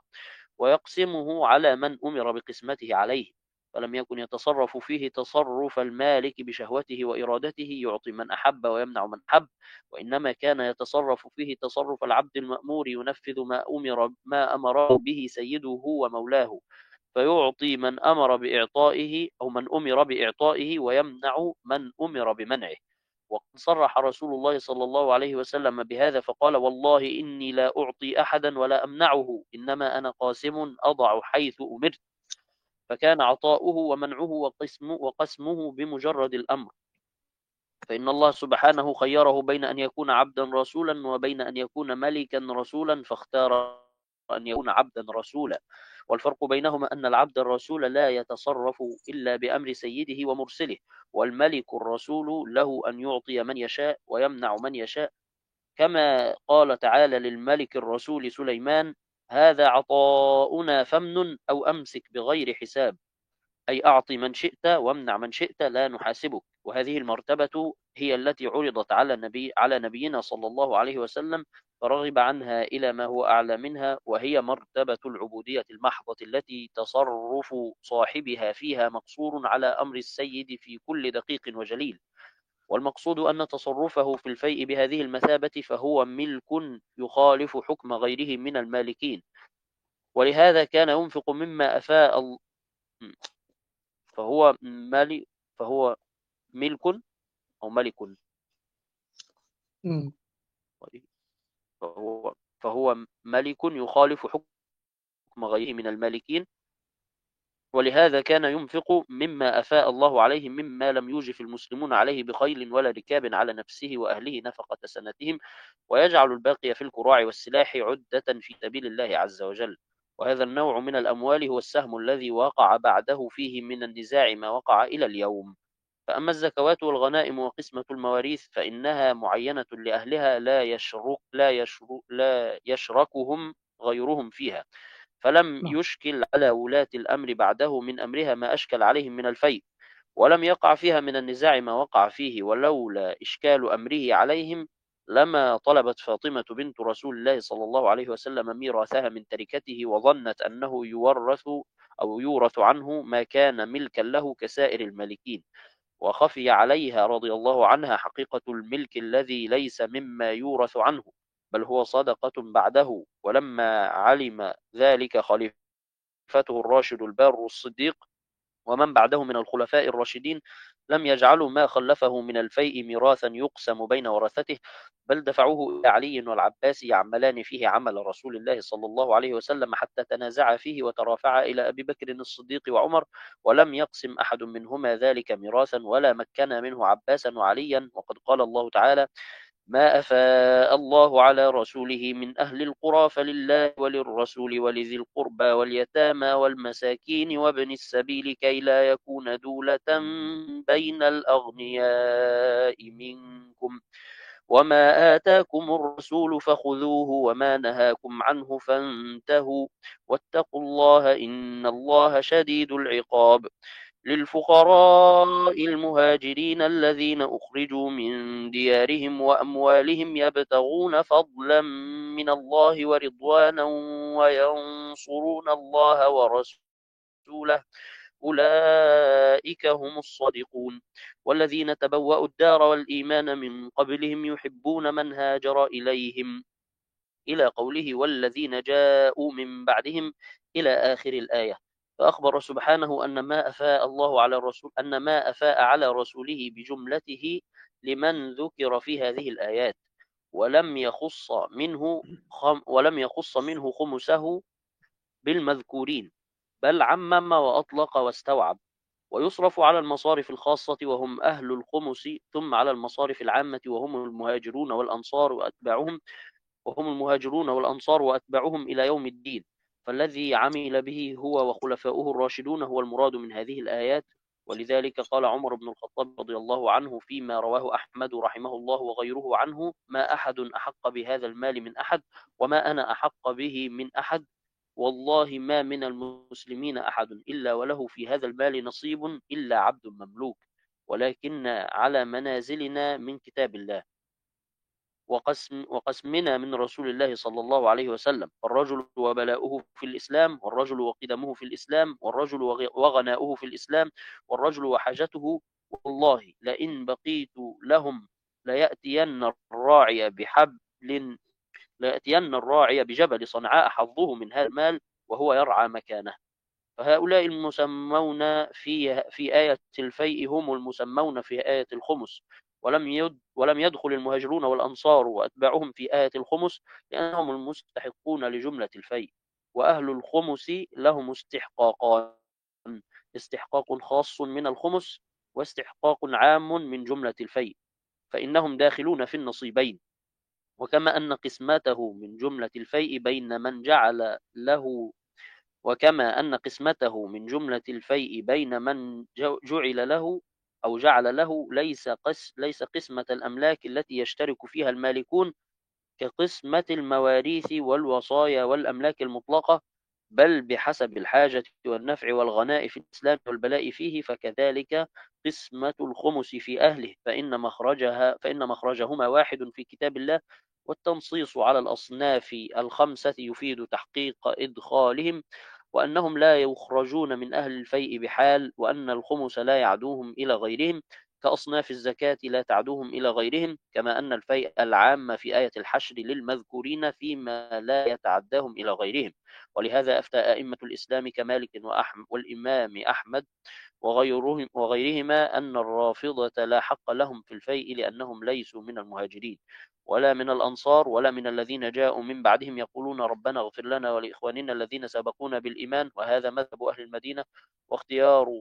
ويقسمه على من أمر بقسمته عليه، فلم يكن يتصرف فيه تصرف المالك بشهوته وإرادته، يعطي من أحب ويمنع من أحب، وإنما كان يتصرف فيه تصرف العبد المأمور، ينفذ ما أمره به سيده ومولاه، فيعطي من أمر بإعطائه أو من أمر بإعطائه، ويمنع من أمر بمنعه. وقد صرح رسول الله صلى الله عليه وسلم بهذا فقال: والله إني لا أعطي أحدا ولا أمنعه، إنما أنا قاسم أضع حيث أمرت. فكان عطاؤه ومنعه وقسمه بمجرد الأمر، فإن الله سبحانه خيره بين أن يكون عبدا رسولا وبين أن يكون ملكا رسولا، فاختار أن يكون عبدا رسولا. والفرق بينهما أن العبد الرسول لا يتصرف إلا بأمر سيده ومرسله، والملك الرسول له أن يعطي من يشاء ويمنع من يشاء، كما قال تعالى للملك الرسول سليمان: هذا عطاؤنا فامنن أو أمسك بغير حساب، أي أعطي من شئت وامنع من شئت لا نحاسبك. وهذه المرتبة هي التي عرضت على نبينا صلى الله عليه وسلم، فرغب عنها إلى ما هو أعلى منها، وهي مرتبة العبودية المحضة التي تصرف صاحبها فيها مقصور على أمر السيد في كل دقيق وجليل. والمقصود أن تصرفه في الفيء بهذه المثابة فهو ملك يخالف حكم غيره من المالكين، ولهذا كان ينفق مما أفاء فهو فهو ملك أو ملك مم. فهو ملك يخالف حكم غيره من المالكين، ولهذا كان ينفق مما أفاء الله عليه مما لم يوجف المسلمون عليه بخيل ولا ركاب على نفسه وأهله نفقة سنتهم، ويجعل الباقي في الكراع والسلاح عدة في سبيل الله عز وجل. وهذا النوع من الأموال هو السهم الذي وقع بعده فيه من النزاع ما وقع إلى اليوم. فأما الزكوات والغنائم وقسمة المواريث فإنها معينة لأهلها لا يشركهم غيرهم فيها، فلم يشكل على ولاة الأمر بعده من أمرها ما أشكل عليهم من الفيء، ولم يقع فيها من النزاع ما وقع فيه. ولولا إشكال أمره عليهم لما طلبت فاطمة بنت رسول الله صلى الله عليه وسلم ميراثها من تركته، وظنت أنه يورث عنه ما كان ملكا له كسائر المالكين، وخفي عليها رضي الله عنها حقيقة الملك الذي ليس مما يورث عنه، بل هو صدقة بعده. ولما علم ذلك خليفته الراشد البار الصديق ومن بعده من الخلفاء الراشدين لم يجعلوا ما خلفه من الفيء ميراثا يقسم بين ورثته، بل دفعوه إلى علي والعباس يعملان فيه عمل رسول الله صلى الله عليه وسلم، حتى تنازعا فيه وترافعا إلى أبي بكر الصديق وعمر، ولم يقسم أحد منهما ذلك ميراثا ولا مكن منه عباسا وعليا. وقد قال الله تعالى: ما أفاء الله على رسوله من أهل القرى فلله وللرسول ولذي القربى واليتامى والمساكين وابن السبيل كي لا يكون دولة بين الأغنياء منكم، وما آتاكم الرسول فخذوه وما نهاكم عنه فانتهوا، واتقوا الله إن الله شديد العقاب. للفقراء المهاجرين الذين أخرجوا من ديارهم وأموالهم يبتغون فضلا من الله ورضوانا وينصرون الله ورسوله أولئك هم الصادقون. والذين تبوأوا الدار والإيمان من قبلهم يحبون من هاجر إليهم، إلى قوله والذين جاءوا من بعدهم إلى آخر الآية. فأخبر سبحانه أن ما أفاء على رسوله بجملته لمن ذكر في هذه الآيات، ولم يخص منه خمسه بالمذكورين، بل عمم وأطلق واستوعب. ويصرف على المصارف الخاصة وهم أهل الخمس، ثم على المصارف العامة وهم المهاجرون والأنصار وأتباعهم إلى يوم الدين. فالذي عمل به هو وخلفاؤه الراشدون هو المراد من هذه الآيات. ولذلك قال عمر بن الخطاب رضي الله عنه فيما رواه أحمد رحمه الله وغيره عنه: ما أحد أحق بهذا المال من أحد، وما أنا أحق به من أحد، والله ما من المسلمين أحد إلا وله في هذا المال نصيب إلا عبد مملوك، ولكن على منازلنا من كتاب الله وقسمنا من رسول الله صلى الله عليه وسلم. الرجل وبلاؤه في الإسلام، والرجل وقدمه في الإسلام، والرجل وغناؤه في الإسلام، والرجل وحاجته. والله لئن بقيت لهم ليأتين الراعي بجبل صنعاء حظه من هذا المال وهو يرعى مكانه. فهؤلاء المسمون في آية الفيء هم المسمون في آية الخمس، ولم يدخل المهاجرون والأنصار وأتباعهم في آية الخمس لأنهم المستحقون لجملة الفيء. وأهل الخمس لهم استحقاقان: استحقاق خاص من الخمس واستحقاق عام من جملة الفيء، فإنهم داخلون في النصيبين. وكما أن قسمته من جملة الفيء بين من جعل له وكما أن قسمته من جملة الفيء بين من جعل له أو جعل له ليس قسمة الأملاك التي يشترك فيها المالكون كقسمة المواريث والوصايا والأملاك المطلقة، بل بحسب الحاجة والنفع والغناء في الإسلام والبلاء فيه، فكذلك قسمة الخمس في أهله، فإن مخرجهما واحد في كتاب الله، والتنصيص على الأصناف الخمسة يفيد تحقيق إدخالهم، وأنهم لا يخرجون من أهل الفيء بحال، وأن الخمس لا يعدوهم إلى غيرهم كأصناف الزكاة لا تعدوهم إلى غيرهم، كما أن الفيء العام في آية الحشر للمذكورين فيما لا يتعداهم إلى غيرهم. ولهذا أفتى أئمة الإسلام كمالك والإمام أحمد وغيرهما أن الرافضة لا حق لهم في الفيء، لأنهم ليسوا من المهاجرين ولا من الأنصار ولا من الذين جاءوا من بعدهم يقولون ربنا اغفر لنا ولإخواننا الذين سبقونا بالإيمان. وهذا مذهب أهل المدينة واختيار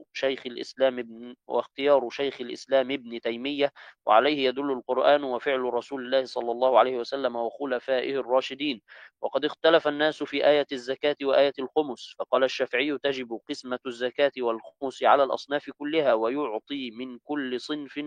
شيخ الإسلام ابن تيمية، وعليه يدل القرآن وفعل رسول الله صلى الله عليه وسلم وخلفائه الراشدين. وقد اختلف الناس في آية الزكاة وآية الخمس، فقال الشافعي تجب قسمة الزكاة والخمس على الأصناف كلها، ويعطي من كل صنف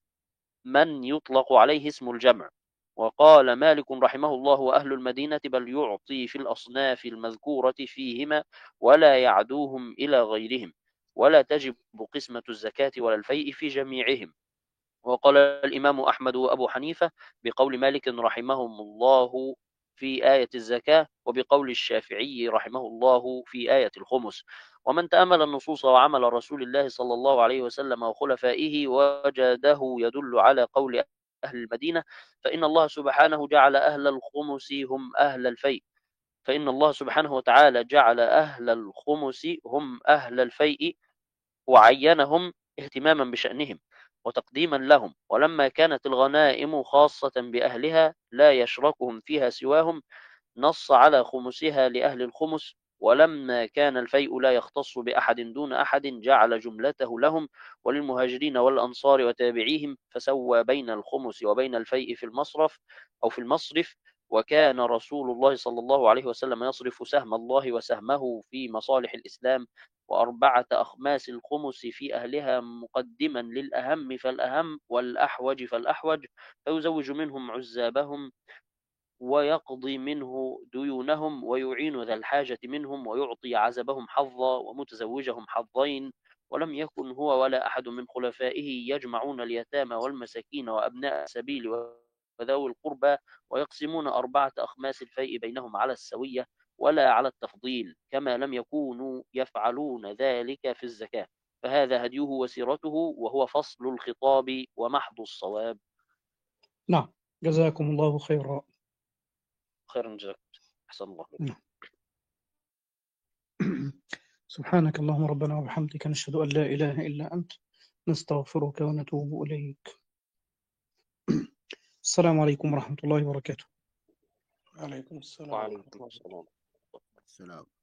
من يطلق عليه اسم الجمع. وقال مالك رحمه الله وأهل المدينة بل يعطي في الأصناف المذكورة فيهما ولا يعدوهم إلى غيرهم، ولا تجب قسمة الزكاة ولا الفيء في جميعهم. وقال الإمام أحمد وأبو حنيفة بقول مالك رحمهم الله في آية الزكاة، وبقول الشافعي رحمه الله في آية الخمس. ومن تأمل النصوص وعمل رسول الله صلى الله عليه وسلم وخلفائه وجده يدل على قول أهل المدينة، فإن الله سبحانه جعل أهل الخمس هم أهل الفيء فإن الله سبحانه وتعالى جعل أهل الخمس هم أهل الفيء وعينهم اهتماما بشأنهم وتقديما لهم. ولما كانت الغنائم خاصة بأهلها لا يشركهم فيها سواهم، نص على خمسها لأهل الخمس. ولما كان الفيء لا يختص بأحد دون أحد جعل جملته لهم وللمهاجرين والأنصار وتابعيهم، فسوى بين الخمس وبين الفيء في المصرف. وكان رسول الله صلى الله عليه وسلم يصرف سهم الله وسهمه في مصالح الإسلام، وأربعة أخماس الخمس في أهلها مقدما للأهم فالأهم والأحوج فالأحوج، فيزوج منهم عزابهم ويقضي منه ديونهم ويعين ذا الحاجة منهم ويعطي عزبهم حظا ومتزوجهم حظين. ولم يكن هو ولا أحد من خلفائه يجمعون اليتامى والمساكين وأبناء السبيل وذوي القربى ويقسمون أربعة أخماس الفيء بينهم على السوية ولا على التفضيل، كما لم يكونوا يفعلون ذلك في الزكاة. فهذا هديه وسيرته، وهو فصل الخطاب ومحض الصواب. نعم، جزاكم الله خيرا. خيرا جزاكم. أحسن الله. نعم. سبحانك اللهم ربنا وبحمدك نشهد أن لا إله إلا أنت نستغفرك ونتوب إليك. السلام عليكم ورحمة الله وبركاته. عليكم السلام وعليكم ورحمة الله السلام. وبركاته.